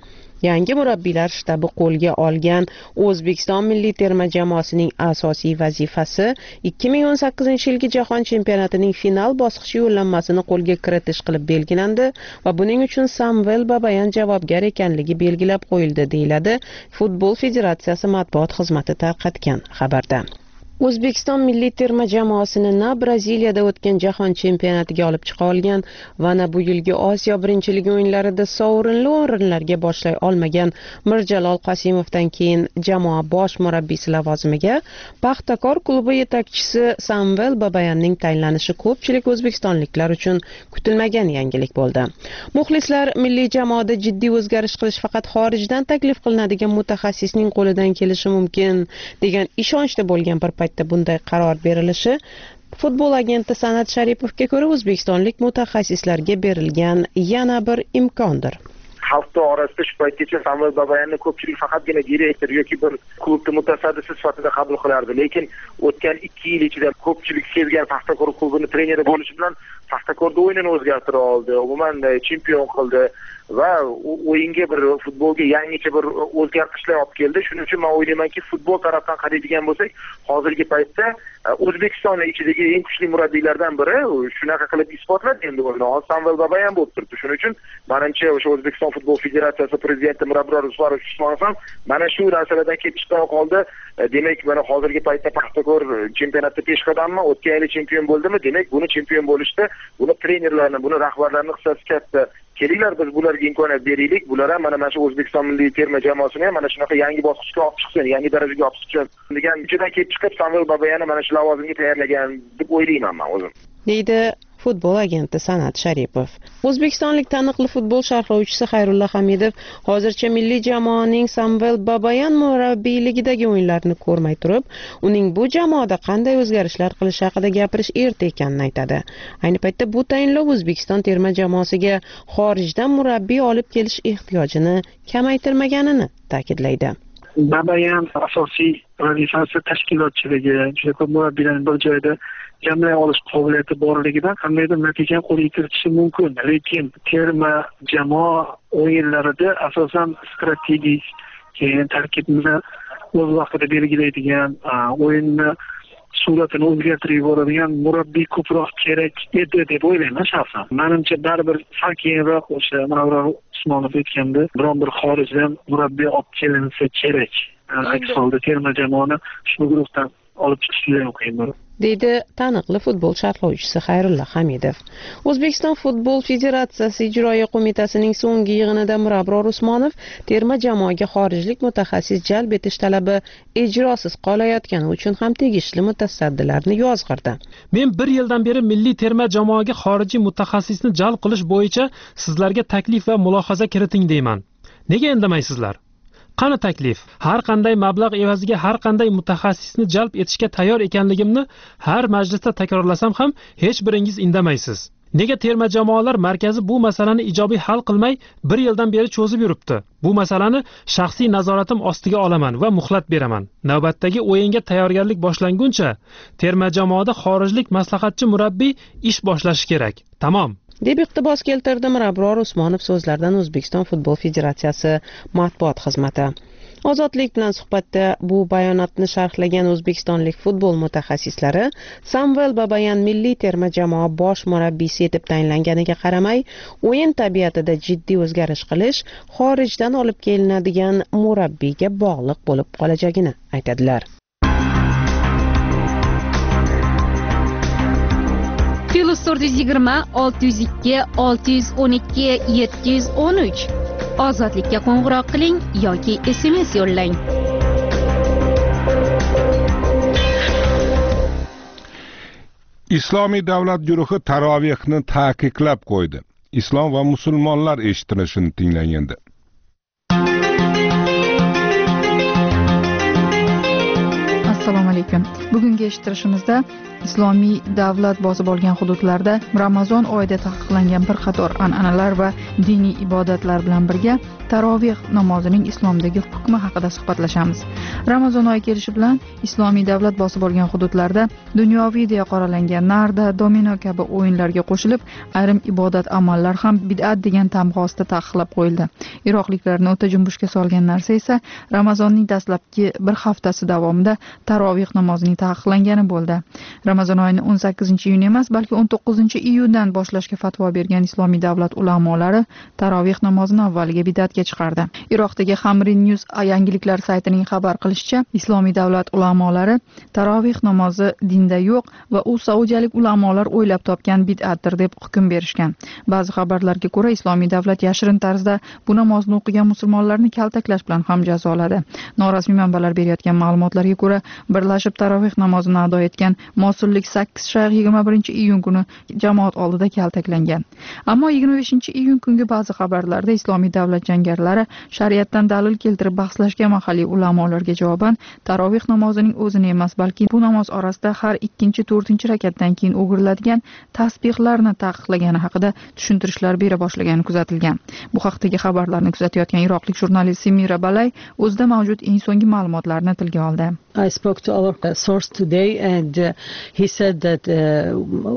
Yangi murabbiylar shtabi qo'lga olgan O'zbekiston milliy terma jamoasining asosiy vazifasi ikki ming o'n sakkizinchi yilgi jahon chempionatining final bosqichi yo'llanmasini qo'lga kiritish qilib belgilandi va buning uchun Samvel Babayan javobgar ekanligi belgilab qo'yildi, deyiladi Futbol Federatsiyasi matbuot xizmati tarqatgan xabarda. O'zbekiston milliy terma jamoasini na Braziliyada o'tgan jahon chempionatiga olib chiqa olgan va na bu yilgi Osiyo birinchiligi o'yinlarida sovrinli o'rinlarga boshlay olmagan Mirjalol Qosimovdan keyin jamoa bosh murabbiysi lavozimiga Paxtakor klubi yetakchisi Samvel Babayanning tayinlanishi ko'pchilik o'zbekistonliklar uchun kutilmagan yangilik bo'ldi. Muxlislar milliy jamoada jiddiy o'zgarish qilish faqat xorijdan taklif qilinadigan mutaxassisning qo'lidan kelishi mumkin degan ishonchda bo'lgan bir payt bunday qaror berilishi futbol agenti San'at Sharipovga ko'ra o'zbekistonlik mutaxassislarga berilgan yana bir imkondir. Xalq orasida shu paytgacha Samvel Babayanni ko'pchilik faqatgina direktor yoki bir klubning mutasaddisi sifatida qabul qilardi, lekin o'tgan ikki yil ichida ko'pchilik sevgan Paxtakor klubining treneri bo'lishi bilan Paxtakorda o'yinini o'zgartira oldi, umuman chempion qildi va o'yinga bir futbolga yangicha bir o'zgartishlar olib keldi. Shuning uchun men o'ylaymanki, futbol tarafdan qaraydigan bo'lsak, hozirgi paytda O'zbekistonning ichidagi eng kuchli murabbiylardan biri shunaqa qilib isbotladi endi o'yini. Samvel Babayan bo'lib turibdi. Shuning uchun menimcha o'sha O'zbekiston Futbol Federatsiyasi prezidenti Mirabror Usmonov ham mana shu narsalardan kelib chiqqan holda, demak, mana hozirgi paytda Paxtakor chempionatda peshqadammi, o'tgan yil chempion bo'ldimi? Demak, buni chempion bo'lishda buni trenerlarni, buni rahbarlarning hissasi katta. Kelinglar, biz bularga imkoniyat beraylik. Bular ham mana shu O'zbekiston milliy terma jamoasini ham mana shunaqa yangi bosqichga olib chiqsin, yangi darajaga olib chiqsin degan ichidan kelib chiqib Samvel Babayanni mana shu lavozimga tayyorlagan deb o'ylayman men o'zim. Deydi futbol agenti San'at Sharipov. O'zbekistonlik taniqli futbol sharhlovchisi Xayrulla Hamidov hozircha milliy jamoaning Samvel Babayan murabbiyligidagi o'yinlarini ko'rmay turib, uning bu jamoada qanday o'zgarishlar qilishi haqida gapirish erta ekanini aytadi. Ayni paytda bu tayinlov O'zbekiston terma jamoasiga xorijdan murabbiy olib kelish ehtiyojini kamaytirmaganini ta'kidlaydi. Babayan asosiy vazifasi tashkilotchiligi, juda ko'p murabbiylarni bir joyda jamlay olish qobiliyati borligidan qandaydir natija qo'lga kiritishi mumkin. Lekin terma jamoa o'yinlarida asosan strategik, keyin tarkibni o'z vaqtida belgilaydigan, o'yinni suratini o'zgartirib yuboradigan murabbiy ko'proq kerak edi deb o'ylayman shaxsan. Menimcha baribir sal keyinroq o'sha Mirabror Usmonov aytganda biron bir xorijdan murabbiy olib kelinsa kerak. Aks holda terma jamoani shu guruhdan olib chiqish juda qiyin bo'ladi, deydi taniqli futbol sharhlovchisi Xayrulla Hamidov. O'zbekiston Futbol Federatsiyasi ijroiya qo'mitasining so'nggi yig'inida Mirabror Usmonov terma jamoaga xorijlik mutaxassis jalb etish talabi ijrosiz qolayotgani uchun ham tegishli mutasaddilarni yozg'irdi. Men bir yildan beri milliy terma jamoaga xorijiy mutaxassisni jalb qilish bo'yicha sizlarga taklif va mulohaza kiriting deyman. Nega indamaysizlar? Qani taklif? Har qanday mablag' evaziga har qanday mutaxassisni jalb etishga tayyor ekanligimni har majlisda takrorlasam ham hech biringiz indamaysiz. Nega terma jamoalar markazi bu masalani ijobiy hal qilmay bir yildan beri cho'zib yuribdi? Bu masalani shaxsiy nazoratim ostiga olaman va muhlat beraman. Navbatdagi o'yinga tayyorgarlik boshlanguncha terma jamoada xorijlik maslahatchi murabbiy ish boshlashi kerak. Tamom. deb iqtibos keltirdi Mirabror Usmonov so'zlaridan O'zbekiston Futbol Federatsiyasi matbuot xizmati. Ozodlik bilan suhbatda bu bayonotni sharhlagan o'zbekistonlik futbol mutaxassislari Samvel Babayan milliy terma jamoa bosh murabbiysi etib tayinlanganiga qaramay, o'yin tabiatida jiddiy o'zgarish qilish xorijdan olib kelinadigan murabbiyga bog'liq bo'lib qolajagini aytadilar. Plus to'rt yuz yigirma olti yuz ikki olti yuz o'n ikki yetti yuz o'n uch. Ozodlikka qo'ng'iroq qiling yoki S M S yo'llang. Islomiy davlat guruhi tarovehni taqiqlab qo'ydi. Islom va musulmonlar eshitilishini tinglaganda. Assalomu alaykum. bugungi eshittirishimizda islomiy davlat bosib olgan hududlarda Ramazon oyida taqiqlangan bir qator an'analar va diniy ibodatlar bilan birga taroveh namozining islomdagi hukmi haqida suhbatlashamiz. Ramazon oyi kelishi bilan islomiy davlat bosib olgan hududlarda dunyoviy deya qoralangan narda, domino kabi o'yinlarga qo'shilib, ayrim ibodat amallar ham bid'at degan tamg'a ostida taqiqlab qo'yildi. Iroqliklarni o'ta junbushga solgan narsa esa Ramazonning dastlabki bir haftasi davomida taroveh namozining taqiqlangani bo'ldi. Ramazon oyining o'n sakkizinchi iyun emas, balki o'n to'qqizinchi iyundan boshlashga fatvo bergan islomiy davlat ulamolari taroveh namozini avvaliga bid'atga chiqardi. Iroqdagi Hamrin News yangiliklar saytining xabar qilishicha, islomiy davlat ulamolari taroveh namozi dinda yo'q va u saudiyalik ulamolar o'ylab topgan bid'atdir deb hukm berishgan. Ba'zi xabarlarga ko'ra, islomiy davlat yashirin tarzda bu namozni o'qigan musulmonlarni kaltaklash bilan ham jazoladi. Norasmiy manbalar berayotgan ma'lumotlarga ko'ra, birlashib taroveh namozini ado etgan Mosullik sakkiz shayx yigirma birinchi iyun kuni jamoat oldida kaltaklangan. Ammo yigirma beshinchi iyun kungi ba'zi xabarlarda islomiy davlat jangarilari shariatdan dalil keltirib bahslashgan mahalliy ulamolarga javoban taroveh namozining o'zini emas, balki bu namoz orasida har ikkinchi, to'rtinchi rakatdan keyin o'giriladigan tasbihlarni taqiqlagani haqida tushuntirishlar bera boshlagani kuzatilgan. Bu haqdagi xabarlarni kuzatayotgan iroqlik jurnalist Simira Balay o'zida mavjud eng so'nggi ma'lumotlarni tilga oldi. I spoke to our source today and uh, he said that uh,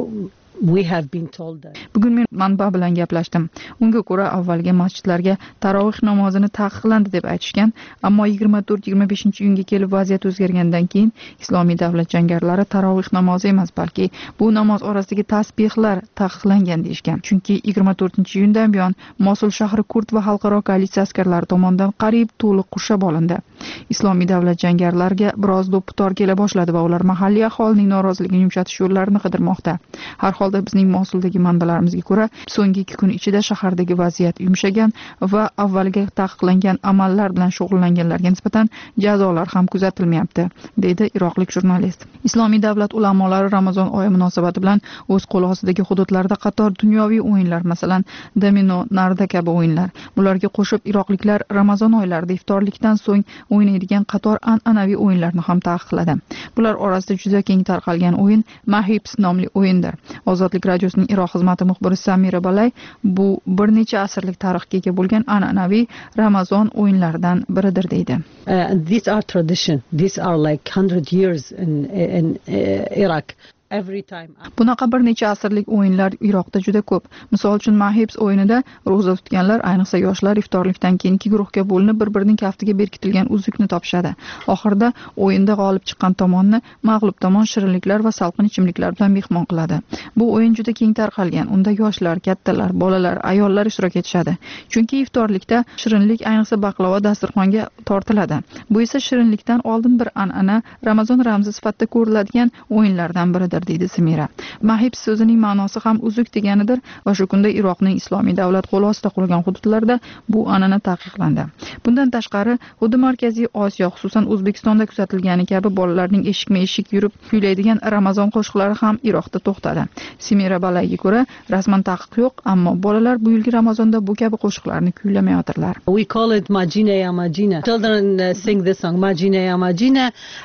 we have been told that. Bugun men manba bilan gaplashdim. Unga ko'ra avvalgi masjidlarga taroveh namozini taqiqlandi deb aytishgan, ammo yigirma to'rt yigirma beshinchi iyunga kelib vaziyat o'zgargandan keyin islomiy davlat jangarilari taroveh namozi emas, balki bu namoz orasidagi tasbihlar taqiqlangan deyishgan. Chunki yigirma to'rtinchi iyundan buyon Mosul shahri kurd va xalqaro koalitsiya askarlari tomonidan qariyb to'liq qurshab olindi. Islomiy davlat jangarilariga biroz do'ppitor kela boshladi va ular mahalliy aholining noroziligini yumshatish yo'llarini qidirmoqda. Har holda bizning Mosuldagi manbalarimizga ko'ra, so'nggi ikki kun ichida shahardagi vaziyat yumshagan va avvaliga taqiqlangan amallar bilan shug'ullanganlarga nisbatan jazolar ham kuzatilmayapti, deydi iroqlik jurnalist. Islomiy davlat ulamolari Ramazon oyi munosabati bilan o'z qo'l ostidagi hududlarda qator dunyoviy o'yinlar, masalan, domino, narda kabi o'yinlar. Bularga qo'shib iroqliklar Ramazon oylarida iftorlikdan so'ng o'ynaydigan qator an'anaviy o'yinlarni ham taqiqladi. Bular orasida juda keng tarqalgan o'yin Mahibs nomli o'yindir. Ozodlik radiosining Iroq xizmati muxbiri Samira Balay bu bir necha asrlik tarixga ega bo'lgan an'anaviy Ramazon o'yinlaridan biridir deydi. Uh, these are tradition. These are like one hundred years in in uh, Iraq. Every time. Bunaqa bir necha asrlik o'yinlar Iroqda juda ko'p. Misol uchun Mahibs o'yinida ro'za tutganlar, ayniqsa yoshlar iftorlikdan keyin ikki guruhga bo'linib, bir-birining kaftiga berkitilgan uzukni topishadi. Oxirida o'yinda g'olib chiqqan tomonni mag'lub tomon shirinliklar va salqin ichimliklar bilan mehmon qiladi. Bu o'yin juda keng tarqalgan. Unda yoshlar, kattalar, bolalar, ayollar ishtirok etishadi. Chunki iftorlikda shirinlik, ayniqsa baklava dasturxonga tortiladi. Bu esa shirinlikdan oldin bir an'ana, Ramazon ramzi sifatida ko'riladigan o'yinlardan biridir, deydi Simira. Mahibs so'zining ma'nosi ham uzuk deganidir va shu kunda Iroqning islomiy davlat qo'l ostida qolgan hududlarda bu an'ana taqiqlandi. Bundan tashqari, xuddi Markaziy Osiyo, xususan O'zbekistonda kuzatilgani kabi bolalarning eshikma-eshik yurib kuylaydigan Ramazon qo'shiqlari ham Iroqda to'xtadi. Simira Balayga ko'ra, rasman taqiq yo'q, ammo bolalar bu yilgi Ramazonda bu kabi qo'shiqlarni kuylamayotirlar. We call it Majina ya Majina. Children uh, sing this song, Majina ya Majina.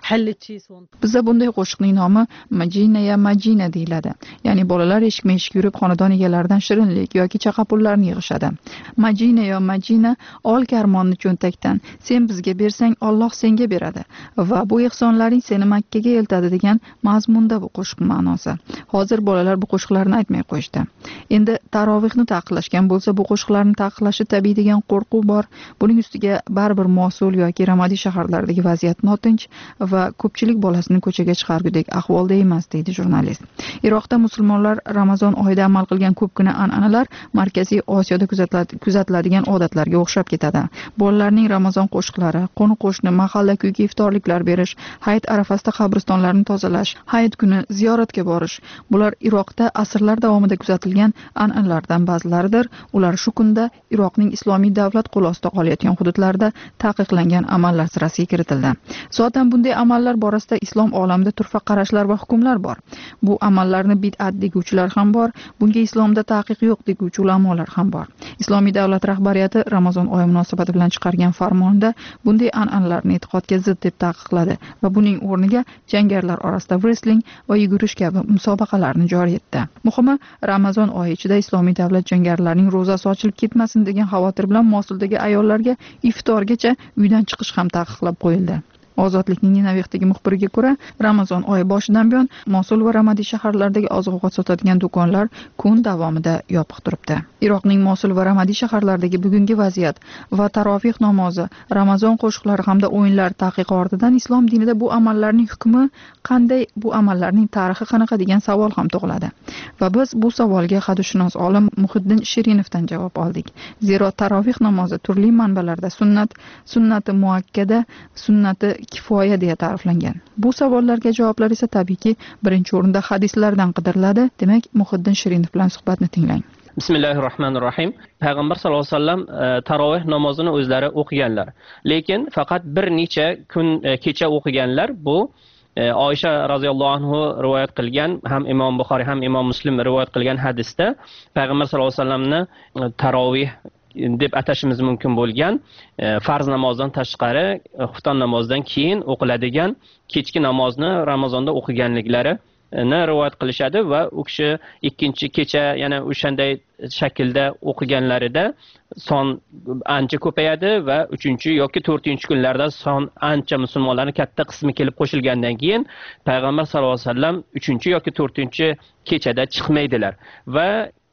Bizda bunday qo'shiqning nomi Majina ya Majina deyiladi. Ya'ni bolalar eshikma-eshik yurib xonadon egalaridan shirinlik yoki chaqa pullarni yig'ishadi. Majina yo Majina, ol karmonni cho'ntakdan, sen bizga bersang Alloh senga beradi va bu ehsonlaring seni Makkaga eltadi degan mazmunda bu qo'shiq ma'nosi. Hozir bolalar bu qo'shiqlarni aytmay qo'yishdi. Endi tarovehni taqiqlashgan bo'lsa, bu qo'shiqlarni taqiqlashi tabiiy degan qo'rquv bor. Buning ustiga baribir Mosul yoki Ramadi shaharlaridagi vaziyat notinch va ko'pchilik bolasini ko'chaga chiqargudek ahvolda emas, deydi jurnalist. Iroqda musulmonlar Ramazon oyida amal qilgan ko'pgina an'analar Markaziy Osiyoda kuzatiladigan odatlarga o'xshab ketadi. Bolalarning Ramazon qo'shiqlari, qo'ni-qo'shni mahalla kuyga iftorliklar berish, hayit arafasida qabristonlarni tozalash, hayit kuni ziyoratga borish. Bular Iroqda asrlar davomida kuzatilgan an'analardan ba'zilaridir. Ular shu kunda Iroqning islomiy davlat qo'l ostida qolayotgan hududlarda taqiqlangan amallar sirasiga kiritildi. Zotan bunday amallar borasida islom olamida turfa qarashlar va hukmlar bor. Bu amallarni bid'at deguvchilar ham bor, bunga islomda taqiq yo'q deguvchi ulamolar ham bor. Islomiy davlat rahbariyati Ramazon oyi munosabati bilan chiqargan farmonda bunday an'analarni e'tiqodga zid deb taqiqladi va buning o'rniga jangarilar orasida wrestling va yugurish kabi musobaqalarni joriy etdi. Muhimi, Ramazon oyi ichida islomiy davlat jangarilarining ro'zasi ochilib ketmasin degan xavotir bilan Mosuldagi ayollarga iftorgacha uydan chiqish ham taqiqlab qo'yildi. Ozodlikning Nenavixdagi muxbiriga ko'ra, Ramazon oyi boshidan buyon Mosul va Ramadi shaharlaridagi oziq-ovqat sotadigan do'konlar kun davomida yopiq turibdi. Iroqning Mosul va Ramadi shaharlaridagi bugungi vaziyat va tarovih namozi, Ramazon qo'shiqlari hamda o'yinlar taqiqi ortidan islom dinida bu amallarning hukmi qanday, bu amallarning tarixi qanaqa degan savol ham tug'iladi. Va biz bu savolga hadisshunos olim Muhiddin Shirinovdan javob oldik. Zero tarovih namozi turli manbalarda sunnat, sunnati muakkada, sunnati kifoya deya ta'riflangan. Bu savollarga javoblar esa tabiiyki birinchi o'rinda hadislardan qidiriladi. Demak, Muhiddin Shirinov bilan suhbatni tinglang. Bismillahir Rohmanir Rohim. Payg'ambar sollallohu alayhi vasallam tarovih namozini o'zlari o'qiganlar. Lekin faqat bir necha kun kecha o'qiganlar. Bu Oysha radhiyallohu anhu rivoyat qilgan, ham Imom Buxoriy ham Imom Muslim rivoyat qilgan hadisda Payg'ambar sollallohu alayhi vasallamni tarovih deb atashimiz mumkin bo'lgan farz namozdan tashqari xufton namozdan keyin o'qiladigan kechki namozni Ramazonda o'qiganliklari ni rivoyat qilishadi va u kishi ikkinchi kecha yana o'shanday shaklda o'qiganlarida son ancha ko'payadi va uchinchi yoki to'rtinchi kunlarda son ancha musulmonlarning katta qismi kelib qo'shilgandan keyin Payg'ambar sollallohu alayhi vasallam uchinchi yoki to'rtinchi kechada chiqmaydilar va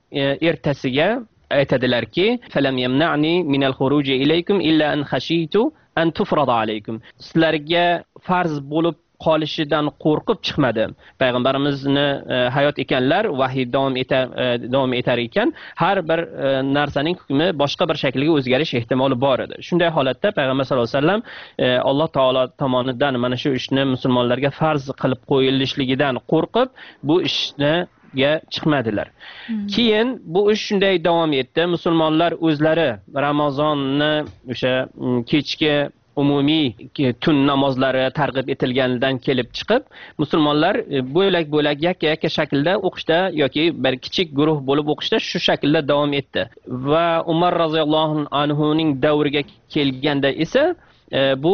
ertasiga aytadilarki, "Falam yamna'ni minal khuruji ilaykum illa an khashitu an tufrada alaykum." Sizlarga farz bo'lib qolishidan qo'rqib chiqmadim. Payg'ambarimizni hayot ekanlar, vahiy davom etar davom etar ekan, har bir narsaning hukmi boshqa bir shakliga o'zgarish ehtimoli bor edi. Shunday holatda Payg'ambar sollallohu alayhi vasallam Alloh taolo tomonidan mana shu ishni musulmonlarga farz qilib qo'yilishligidan qo'rqib bu ishni ga chiqmadilar. Hmm. Keyin bu ish shunday davom etdi. Musulmonlar o'zlari Ramazonni o'sha kechki umumiy tun namozlari targ'ib etilganidan kelib chiqib, musulmonlar bo'lak-bo'lak yakka-yakka shaklda o'qishda yoki bir kichik guruh bo'lib o'qishda shu shaklda davom etdi. Va Umar roziyallohu anhuning davriga kelganda esa bu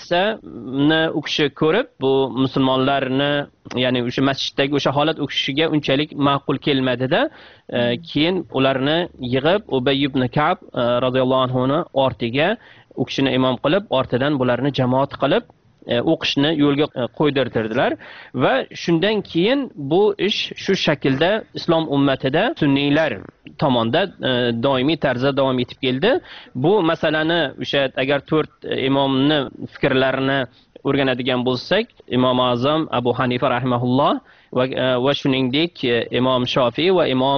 narsani u kishi ko'rib, bu musulmonlarni, ya'ni o'sha masjiddagi o'sha holat u kishiga unchalik ma'qul kelmadi-da, keyin ularni yig'ib Ubay ibn Ka'b roziyallohu anhuni ortiga u kishini imom qilib, ortidan bularni jamoat qilib o'qishni yo'lga qo'ydirtirdilar va shundan keyin bu ish shu shaklda islom ummatida sunniylar tomonidan doimiy tarzda davom etib keldi. Bu masalani o'sha agar to'rt imomni fikrlarini o'rganadigan bo'lsak, Imom Azam Abu Hanifa rahimahulloh va va shuningdek Imom Shofiy va Imom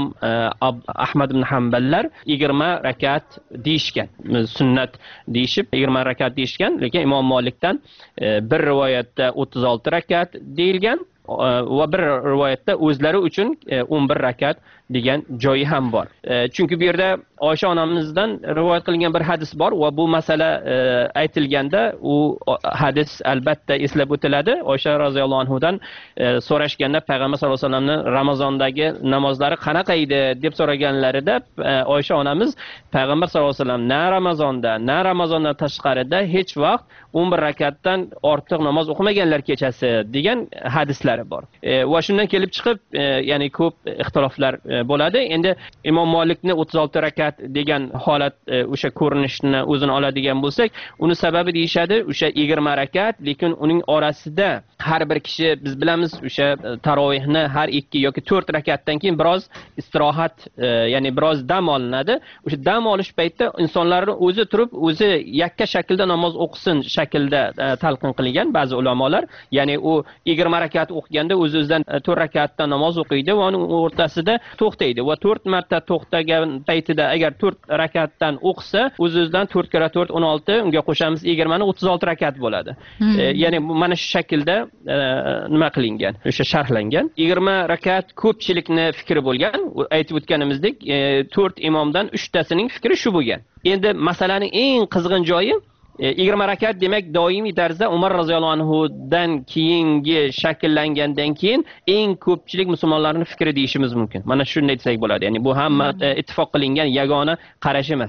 Ahmad ibn Hanballar yigirma rakat deyishgan. Sunnat deyishib yigirma rakat deyishgan, lekin Imom Malikdan bir rivoyatda o'ttiz olti rakat deyilgan va bir rivoyatda o'zlari uchun o'n bir rakat degan joyi ham bor. Chunki bu yerda Oysha onamizdan rivoyat qilingan bir hadis bor va bu masala aytilganda u hadis albatta eslab o'tiladi. Oysha roziyallohu anhudan so'rashganda Payg'ambar sollallohu alayhi vasallamning Ramazondagi namozlari qanaqa edi deb so'raganlarida Oysha onamiz Payg'ambar sollallohu alayhi vasallam na Ramazonda, na Ramazondan tashqarida hech vaqt o'n bir rakatdan ortiq namoz o'qimaganlar kechasi degan hadislari bor. Va shundan kelib chiqib, ya'ni ko'p ixtiloflar bo'ladi. Endi Imom Malikni o'ttiz olti rakat degan holat o'sha ko'rinishni o'zini oladigan bo'lsak, uni sababi deyshadi o'sha yigirma rakat, lekin uning orasida har bir kishi biz bilamiz o'sha tarovihni har ikki yoki to'rt rakatdan keyin biroz istirohat, ya'ni biroz dam olinadi. O'sha dam olish paytida insonlarning o'zi turib, o'zi yakka shaklda namoz o'qisin shaklda talqin qilingan ba'zi ulamolar. Ya'ni u yigirma rakat o'qiganda o'z-o'zidan to'rt rakatda namoz o'qiydi va uning o'rtasida to'xtaydi va to'rt marta to'xtagan paytida agar to'rt rakatdan o'qisa, o'z-o'zidan to'rt kira to'rt o'n olti, unga qo'shamiz yigirma ni o'ttiz olti rakat bo'ladi. Hmm. E, ya'ni mana shu shaklda e, nima qilingan, o'sha sharhlangan. yigirma rakat ko'pchilikni fikri bo'lgan. Aytib o'tganimizdek, e, to'rt imomdan uchtasining fikri shu bo'lgan. Endi masalaning eng qizg'in joyi yigirma rakat demak doimiy tarzda Umar roziyallohu anhudan keyingi shakllangandan keyin eng ko'pchilik musulmonlarning fikri deyishimiz mumkin. Mana shunday desak bo'ladi. Ya'ni bu hamma ittifoq qilingan yagona qarash emas.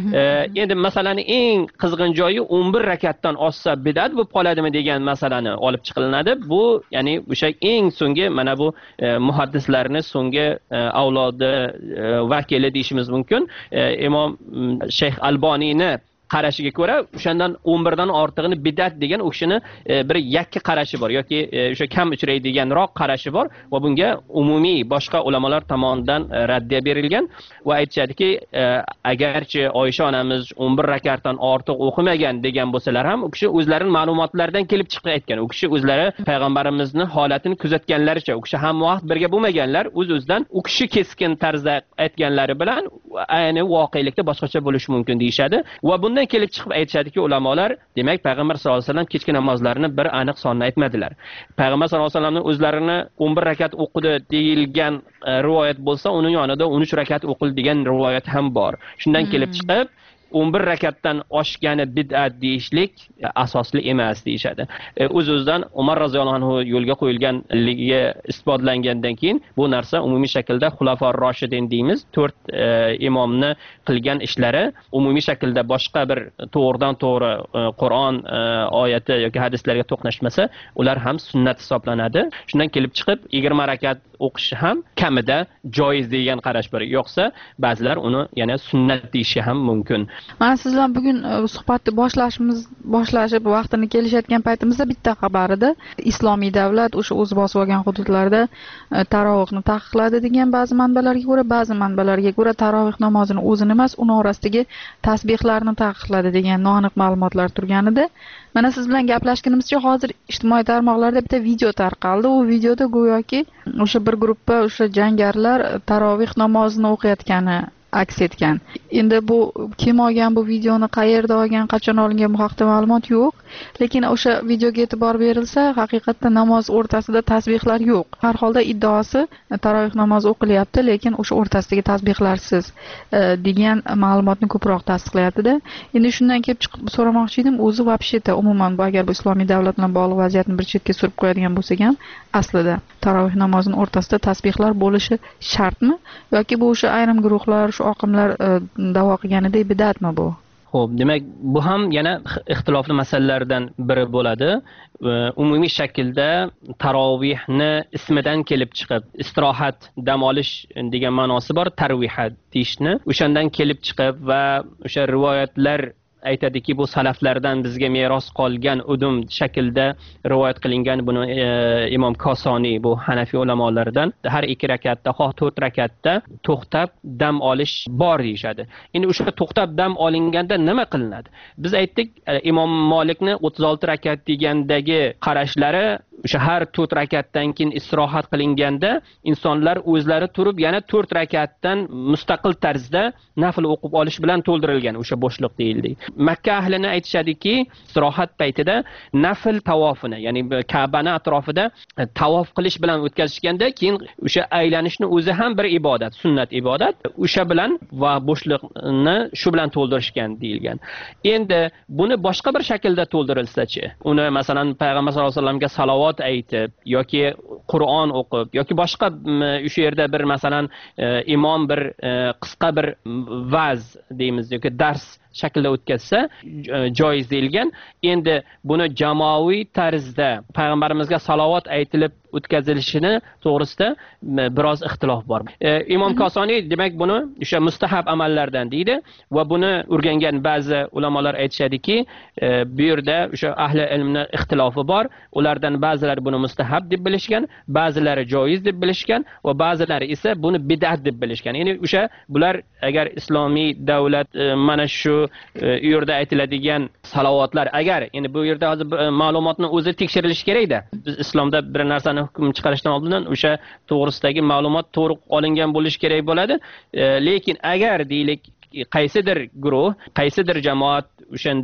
Endi masalani eng qizg'in joyi o'n bir rakatdan oshsa bid'at bo'lib qoladimi degan masalani olib chiqilinadi. Bu ya'ni o'sha eng so'nggi mana bu muhaddislarning so'nggi avlodi vakili deyishimiz mumkin. Imom Shayx Alboniyni qarashiga ko'ra o'shandan o'n birdan ortig'ini bid'at degan o'shini bir yakka qarashi bor yoki o'sha kam uchraydiganroq qarashi bor va bunga umumiy boshqa ulamolar tomonidan raddiya berilgan va aytishadiki agarchi Oysha onamiz o'n bir rakatdan ortiq o'qimagan degan bo'lsalar ham u kishi o'zlarining ma'lumotlaridan kelib chiqib aytgan. U kishi o'zlari payg'ambarimizni holatini kuzatganlaricha u kishi hamma vaqt birga bo'lmaganlar, o'z-o'zidan u kishi keskin tarzda aytganlari bilan ayni voqelikda boshqacha bo'lishi mumkin deyshadi va bundan kelib chiqib aytishadiki ulamolar, demak payg'ambar sollallohu alayhi vasallam kechki namozlarini bir aniq sonni aytmadilar. Payg'ambar sollallohu alayhi vasallamning o'zlarini o'n bir rakat o'qidi deyilgan rivoyat bo'lsa, uning yonida o'n uch rakat o'qildi degan rivoyat ham bor. Shundan kelib chiqib o'n bir rakatdan oshgani bid'at deyishlik asosli emas deyshadi. O'z-o'zidan Umar roziyallohu anhu yo'lga qo'yilganligi isbotlangandan keyin bu narsa umumiy shaklda Xulafor Roshidin deymiz, to'rt imomni qilgan ishlari umumiy shaklda boshqa bir to'g'ridan to'g'ri Qur'on oyati yoki hadislarga to'qnashmasa, ular ham sunnat hisoblanadi. Shundan kelib chiqib yigirma rakat o'qish ham kamida joiz degan qarash bor. Yo'qsa ba'zilar uni yana sunnat deyishi ham mumkin. Mana siz bilan bugun suhbatni boshlashimiz boshlashib vaqtini kelishayotgan paytimizda bitta xabar edi. Islomiy davlat o'sha o'z bosib olgan hududlarda tarovihni taqiqladi degan ba'zi manbalarga ko'ra, ba'zi manbalarga ko'ra tarovih namozini o'zini emas, uni orasidagi tasbihlarni taqiqladi degan noaniq ma'lumotlar turgan edi. Mana siz bilan gaplashganimizcha hozir ijtimoiy tarmoqlarda bitta video tarqaldi. U videoda go'yoki o'sha bir guruhda o'sha jangarilar tarovih namozini o'qiyotgani aks etgan. Endi bu kim olgan bu videoni, qayerda olgan, qachon olingan bu haqda ma'lumot yo'q. Lekin o'sha videoga e'tibor berilsa, haqiqatda namoz o'rtasida tasbihlar yo'q. Har holda iddaosi tarovih namozi o'qilyapti, lekin o'sha o'rtasidagi tasbihlarsiz degan ma'lumotni ko'proq tasdiqlayapti-da. Endi shundan kelib chiqib so'ramoqchi edim, o'zi vobsheta umuman bu agar bu islomiy davlat bilan bog'liq vaziyatni bir chetga surib qo'yadigan bo'lsak ham, aslida tarovih namozining o'rtasida tasbihlar bo'lishi shartmi yoki bu o'sha ayrim guruhlar, shu oqimlar da'vo qilganidek bid'atmi bu? Xo'p, demak bu ham yana ixtilofli masalalardan biri bo'ladi. Umumiy shaklda tarovihni ismidan kelib chiqib istirohat, dam olish degan ma'nosi bor, tarvihat deyishni. O'shandan kelib chiqib va o'sha rivoyatlar aytadiki bu salaflardan bizga meros qolgan udum shaklda rivoyat qilingan. Buni e, Imom Kosoniy bu Hanafiy ulamolaridan har ikki rakatda, xoh to'rt rakatda to'xtab dam olish bor deyshadi. Endi o'sha to'xtab dam olinganda nima qilinadi? Biz aytdik, Imom Malikni o'ttiz olti rakat degandagi qarashlari o'sha har to'rt rakatdan keyin istirohat qilinganda insonlar o'zlari turib yana to'rt rakatdan mustaqil tarzda nafl o'qib olish bilan to'ldirilgan o'sha bo'shliq deyildi. Makka ahlini aytishadiki, istirohat paytida nafl tavofini, ya'ni Ka'bani atrofida tavof qilish bilan o'tkazishganda keyin o'sha aylanishni o'zi ham bir ibodat, sunnat ibodat. O'sha bilan va bo'shliqni shu bilan to'ldirishgan deyilgan. Endi buni boshqa bir shaklda to'ldirilsa-chi, uni masalan payg'ambar sollallohu alayhi vasallamga salovat aytib yoki Qur'on o'qib yoki boshqa o'sha yerda bir masalan imom bir qisqa bir vaz deymiz yoki dars shaklda o'tkazsa joiz deyilgan. Endi buni jamoaviy tarzda payg'ambarimizga salovat aytilib o'tkazilishini to'g'risida biroz ixtilof bor. E, Imom Kosoniy demak buni o'sha mustahab amallardan deydi va buni o'rgangan ba'zi ulamolar aytishadiki, e, bu yerda o'sha ahli ilmning ixtilofi bor. Ulardan ba'zilar buni mustahab deb bilishgan, ba'zilari joiz deb bilishgan va ba'zilari esa buni bid'at deb bilishgan. Ya'ni o'sha bular agar islomiy davlat e, mana shu u yerda aytiladigan salovatlar, agar endi bu yerda hozir ma'lumotni o'zi tekshirilishi kerak-da. Biz islomda bir narsani hukm chiqarishdan oldin o'sha to'g'risidagi ma'lumot to'liq olingan bo'lishi kerak bo'ladi. E, lekin agar deylik qaysidir guruh, qaysidir jamoat o'shanday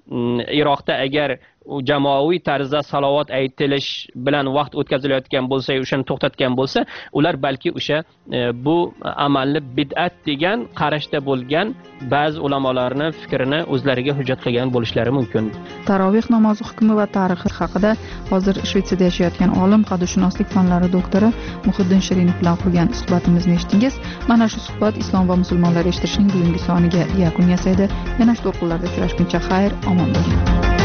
Iroqda agar jamoaviy tarzda salovat aytilish bilan vaqt o'tkazilayotgan bo'lsa, o'shani to'xtatgan bo'lsa, ular balki o'sha bu amalni bid'at degan qarashda bo'lgan ba'zi ulamolarni fikrini o'zlariga hujjat qilgan bo'lishlari mumkin. Taroveh namozi hukmi va tarixi haqida hozir Shvetsiyada yashayotgan olim, qadrshunoslik fanlari doktori Muhiddin Shirinov bilan qurgan suhbatimizni eshitdingiz. Mana shu suhbat Islom va musulmonlar eshitishning bugungi soniga yakun yasaydi. Yana shu to'lqinlarda uchrashguncha xayr, omon bo'ling.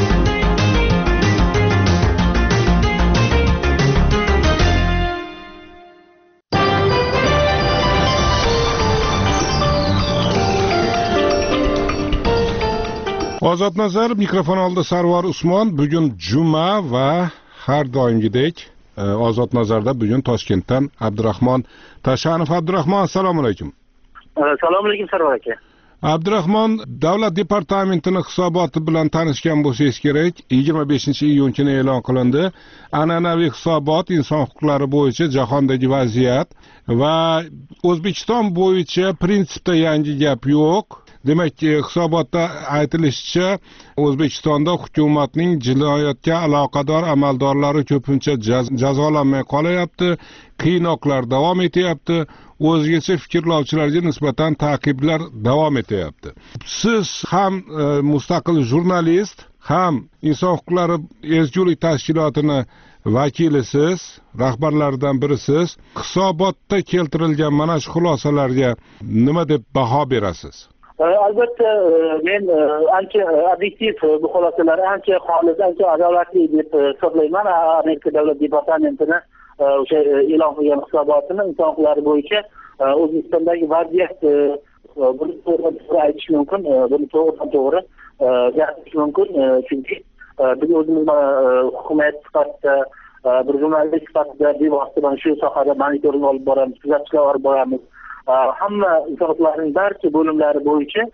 Ozod Nazar, mikrofon oldida Sarvar Usmon. Bugun juma va har doimgidek Ozod Nazarda bugun Toshkentdan Abdurahmon Tashanov. Abdurahmon, assalomu alaykum. Assalomu alaykum Sarvar aka. Abdurahmon, Davlat departamentining hisoboti bilan tanishgan bo'lsangiz kerak. yigirma beshinchi iyun kuni e'lon qilindi. An'anaviy hisobot inson huquqlari bo'yicha jahondagi vaziyat va O'zbekiston bo'yicha prinsipda yangi gap yo'q. Demak, hisobotda aytilishicha, O'zbekistonda hukumatning jinoyatga aloqador amaldorlari ko'pincha jazolanmay qolayapti, qiynoqlar davom etyapti, o'zgacha fikrlovchilarga nisbatan ta'qiblar davom etyapti. Siz ham e, mustaqil jurnalist, ham inson huquqlari ezgulik tashkilotini vakilisiz, rahbarlaridan birisiz. Hisobotda keltirilgan mana shu xulosalarga nima deb baho berasiz? Albatta, men ancha obyektiv bu xulosalar ancha xolis, ancha adolatli deb hisoblayman. Amerika davlat departamentini o'sha e'lon qilgan hisobotini inson huquqlari bo'yicha O'zbekistondagi vaziyat buni to'g'ri aytish mumkin, buni to'g'ridan to'g'ri gapirish mumkin, chunki biz o'zimiz hukumat sifatida, bir jurnalist sifatida bevosita mana shu sohada monitoring olib boramiz, kuzatishlar olib boramiz. Hamma inson huquqlarining barcha bo'limlari bo'yicha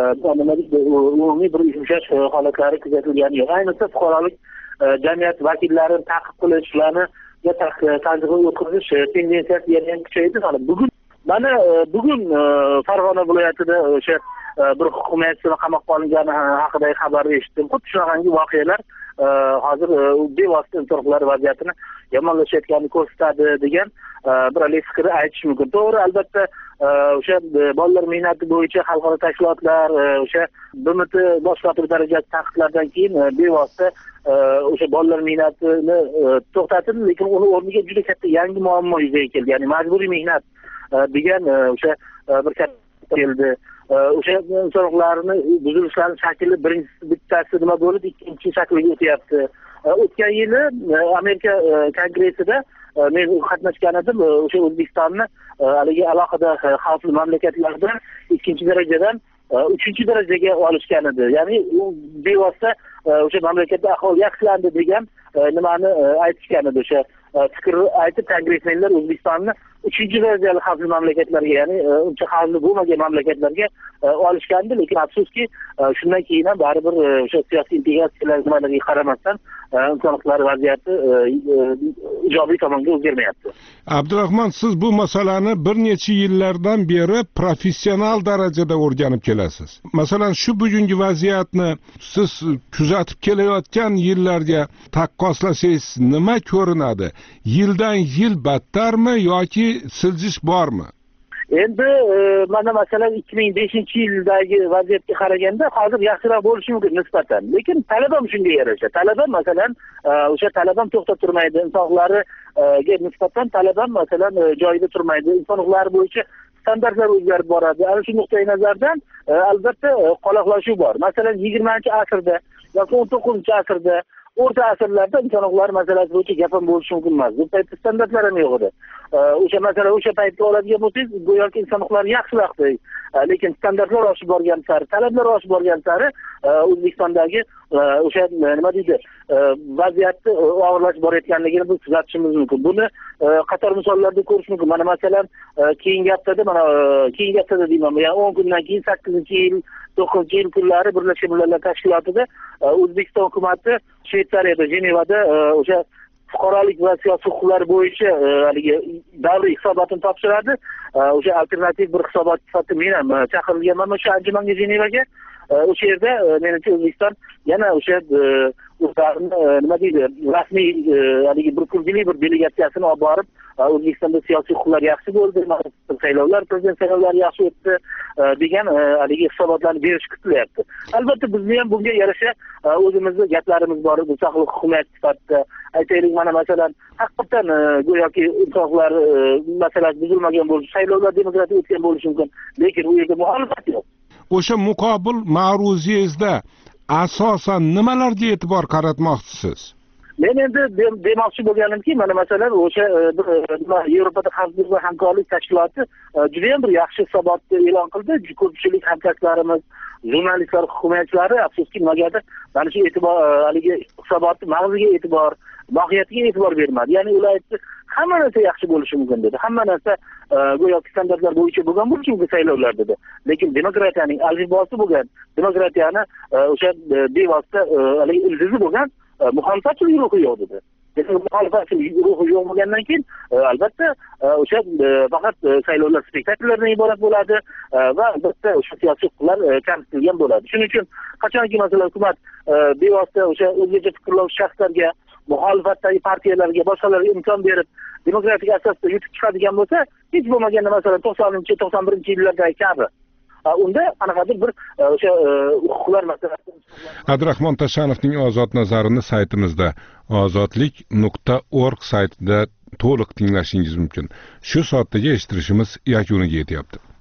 umumiy bir yumshash holatlari kuzatilgani yo'q. Ayniqsa fuqarolik jamiyat vakillarini ta'qib qilish, ularni tanqidga o'tkazish tendensiyasi yana ham kuchaydi. Bugun mana bugun Farg'ona viloyatida o'sha bir hukumatchi qamoqqa olingani haqidagi xabarni eshitdim. Xuddi shunaqangi voqealar hozir bevosita inson huquqlari vaziyatini yomonlashayotganini ko'rsatadi degan bir alik fikr aytish mumkin. To'g'ri, albatta o'sha bolalar mehnati bo'yicha xalqaro tashkilotlar, o'sha B M T bosh kotib darajasi taqiqlardan keyin bevosita o'sha bolalar mehnatini to'xtatdi, lekin uni o'rniga juda katta yangi muammo yuzaga keldi. Ya'ni majburiy mehnat degan o'sha bir katta keldi. O'sha inson huquqlarini buzilishlarning shakli birinchisi bittasi nima bo'lib, ikkinchi shakliga o'tyapti. O'tgan yili Amerika kongressida men qatnashgan edim. O'sha O'zbekistonni haligi alohida xavfli mamlakatlardan ikkinchi darajadan uchinchi darajaga olishgan edi. Ya'ni u bevosita o'sha mamlakatda ahvol yaxshilandi degan nimani aytishgan edi. O'sha fikr aytib kongressmenlar O'zbekistonni uchinchi darajali xavfli mamlakatlarga, ya'ni uncha xavfli bo'lmagan mamlakatlarga olishgandi, lekin afsuski shundan keyin ham baribir o'sha siyosiy integratsiyalar nimalarga qaramasdan inson huquqlari vaziyati ijobiy tomonga o'zgarmayapti. Abdurahmon, siz bu masalani bir necha yillardan beri professional darajada o'rganib kelasiz. Masalan, shu bugungi vaziyatni siz kuzatib kelayotgan yillarga taqqoslasangiz nima ko'rinadi? Yildan yil battarmi yoki siljish bormi? Endi mana masalan ikki ming beshinchi yildagi vaziyatga qaraganda hozir yaxshiroq bo'lishi mumkin nisbatan. Lekin talab ham shunga yarasha. Talab ham masalan o'sha talab ham to'xtab turmaydi. Inson huquqlariga nisbatan talab ham masalan joyida turmaydi. Inson huquqlari bo'yicha standartlar o'zgarib boradi. Ana shu nuqtai nazardan albatta qoloqlashuv bor. Masalan yigirmanchi asrda yoki o'n to'qqizinchi asrda, o'rta asrlarda inson huquqlari masalasi bo'yicha gap ham bo'lishi mumkin emas. Bu paytda standartlar ham yo'q edi. O'sha masala o'sha paytga oladigan bo'lsangiz, go'yoki inson huquqlari yaxshiroqdi. Lekin standartlar oshib borgan sari, talablar oshib borgan sari O'zbekistondagi o'sha nima deydi, vaziyatni og'irlashib borayotganligini biz kuzatishimiz mumkin. Buni qator misollarda ko'rish mumkin. Mana masalan keyingi haftada, mana keyingi haftada deyman, ya'ni o'n kundan keyin sakkizinchi yil, to'qqizinchi yil kunlari Birlashgan Millatlar Tashkilotida O'zbekiston hukumati Shvetsariyada, Jenevada o'sha fuqarolik va siyosiy huquqlar bo'yicha haligi davriy hisobotini topshiradi. O'sha alternativ bir hisobot sifatida men ham chaqirilganman o'sha anjumanga Jenevaga. O'sha yerda menimcha O'zbekiston yana o'sha o'zlarini nima deydi rasmiy haligi bir kurdilik bir delegatsiyasini olib borib O'zbekistonda siyosiy huquqlar yaxshi bo'ldi, saylovlar, prezident saylovlari yaxshi o'tdi degan haligi hisobotlarni berish kutilyapti. Albatta bizni ham bunga yarasha o'zimizni gaplarimiz bor, mustaqil hukumat sifatida aytaylik, mana masalan haqiqatan go'yoki insoqlar masalasi buzilmagan bo'lishi, saylovlar demokratik o'tgan bo'lishi mumkin, lekin u yerda muxolifat yo'q. O'sha muqobil ma'ruziyangizda asosan nimalarga e'tibor qaratmoqchisiz? Men endi demoqchi bo'lganimki, mana masalan o'sha Yevropada xavfsizlik va hamkorlik tashkiloti juda ham bir yaxshi hisobotni e'lon qildi. Ko'pchilik hamkasblarimiz, jurnalistlar, hukumatchilari afsuski nimagadir mana shu e'tibor haligi hisobotni mag'ziga e'tibor, mohiyatiga e'tibor bermadi. Ya'ni ular aytdi, hamma narsa yaxshi bo'lishi mumkin dedi. Hamma narsa go'yoki standartlar bo'yicha bo'lgan bo'lishi mumkin saylovlar dedi. Lekin demokratiyaning alifbosi bo'lgan, demokratiyani o'sha bevosita haligi ildizi bo'lgan muxolifatchilik ruhi yo'q dedi. Muxolifatchilik ruhi yo'q bo'lgandan keyin albatta o'sha faqat saylovlar spektakllardan iborat bo'ladi va albatta o'sha siyosiy huquqlar kamsitilgan bo'ladi. Shuning uchun qachonki masalan hukumat bevosita o'sha o'zgacha fikrlovchi shaxslarga, muxolifatdagi partiyalarga, boshqalarga imkon berib demokratik asosda yutib chiqadigan bo'lsa, hech bo'lmaganda masalan to'qsoninchi to'qson birinchi yillardagi kabi unda qanaqadir bir o'sha huquqlar masalasi. Abdurahmon Tashanovning ozod nazarini saytimizda ozodlik nuqta org saytida to'liq tinglashingiz mumkin. Shu soatdagi eshittirishimiz yakuniga yetyapti.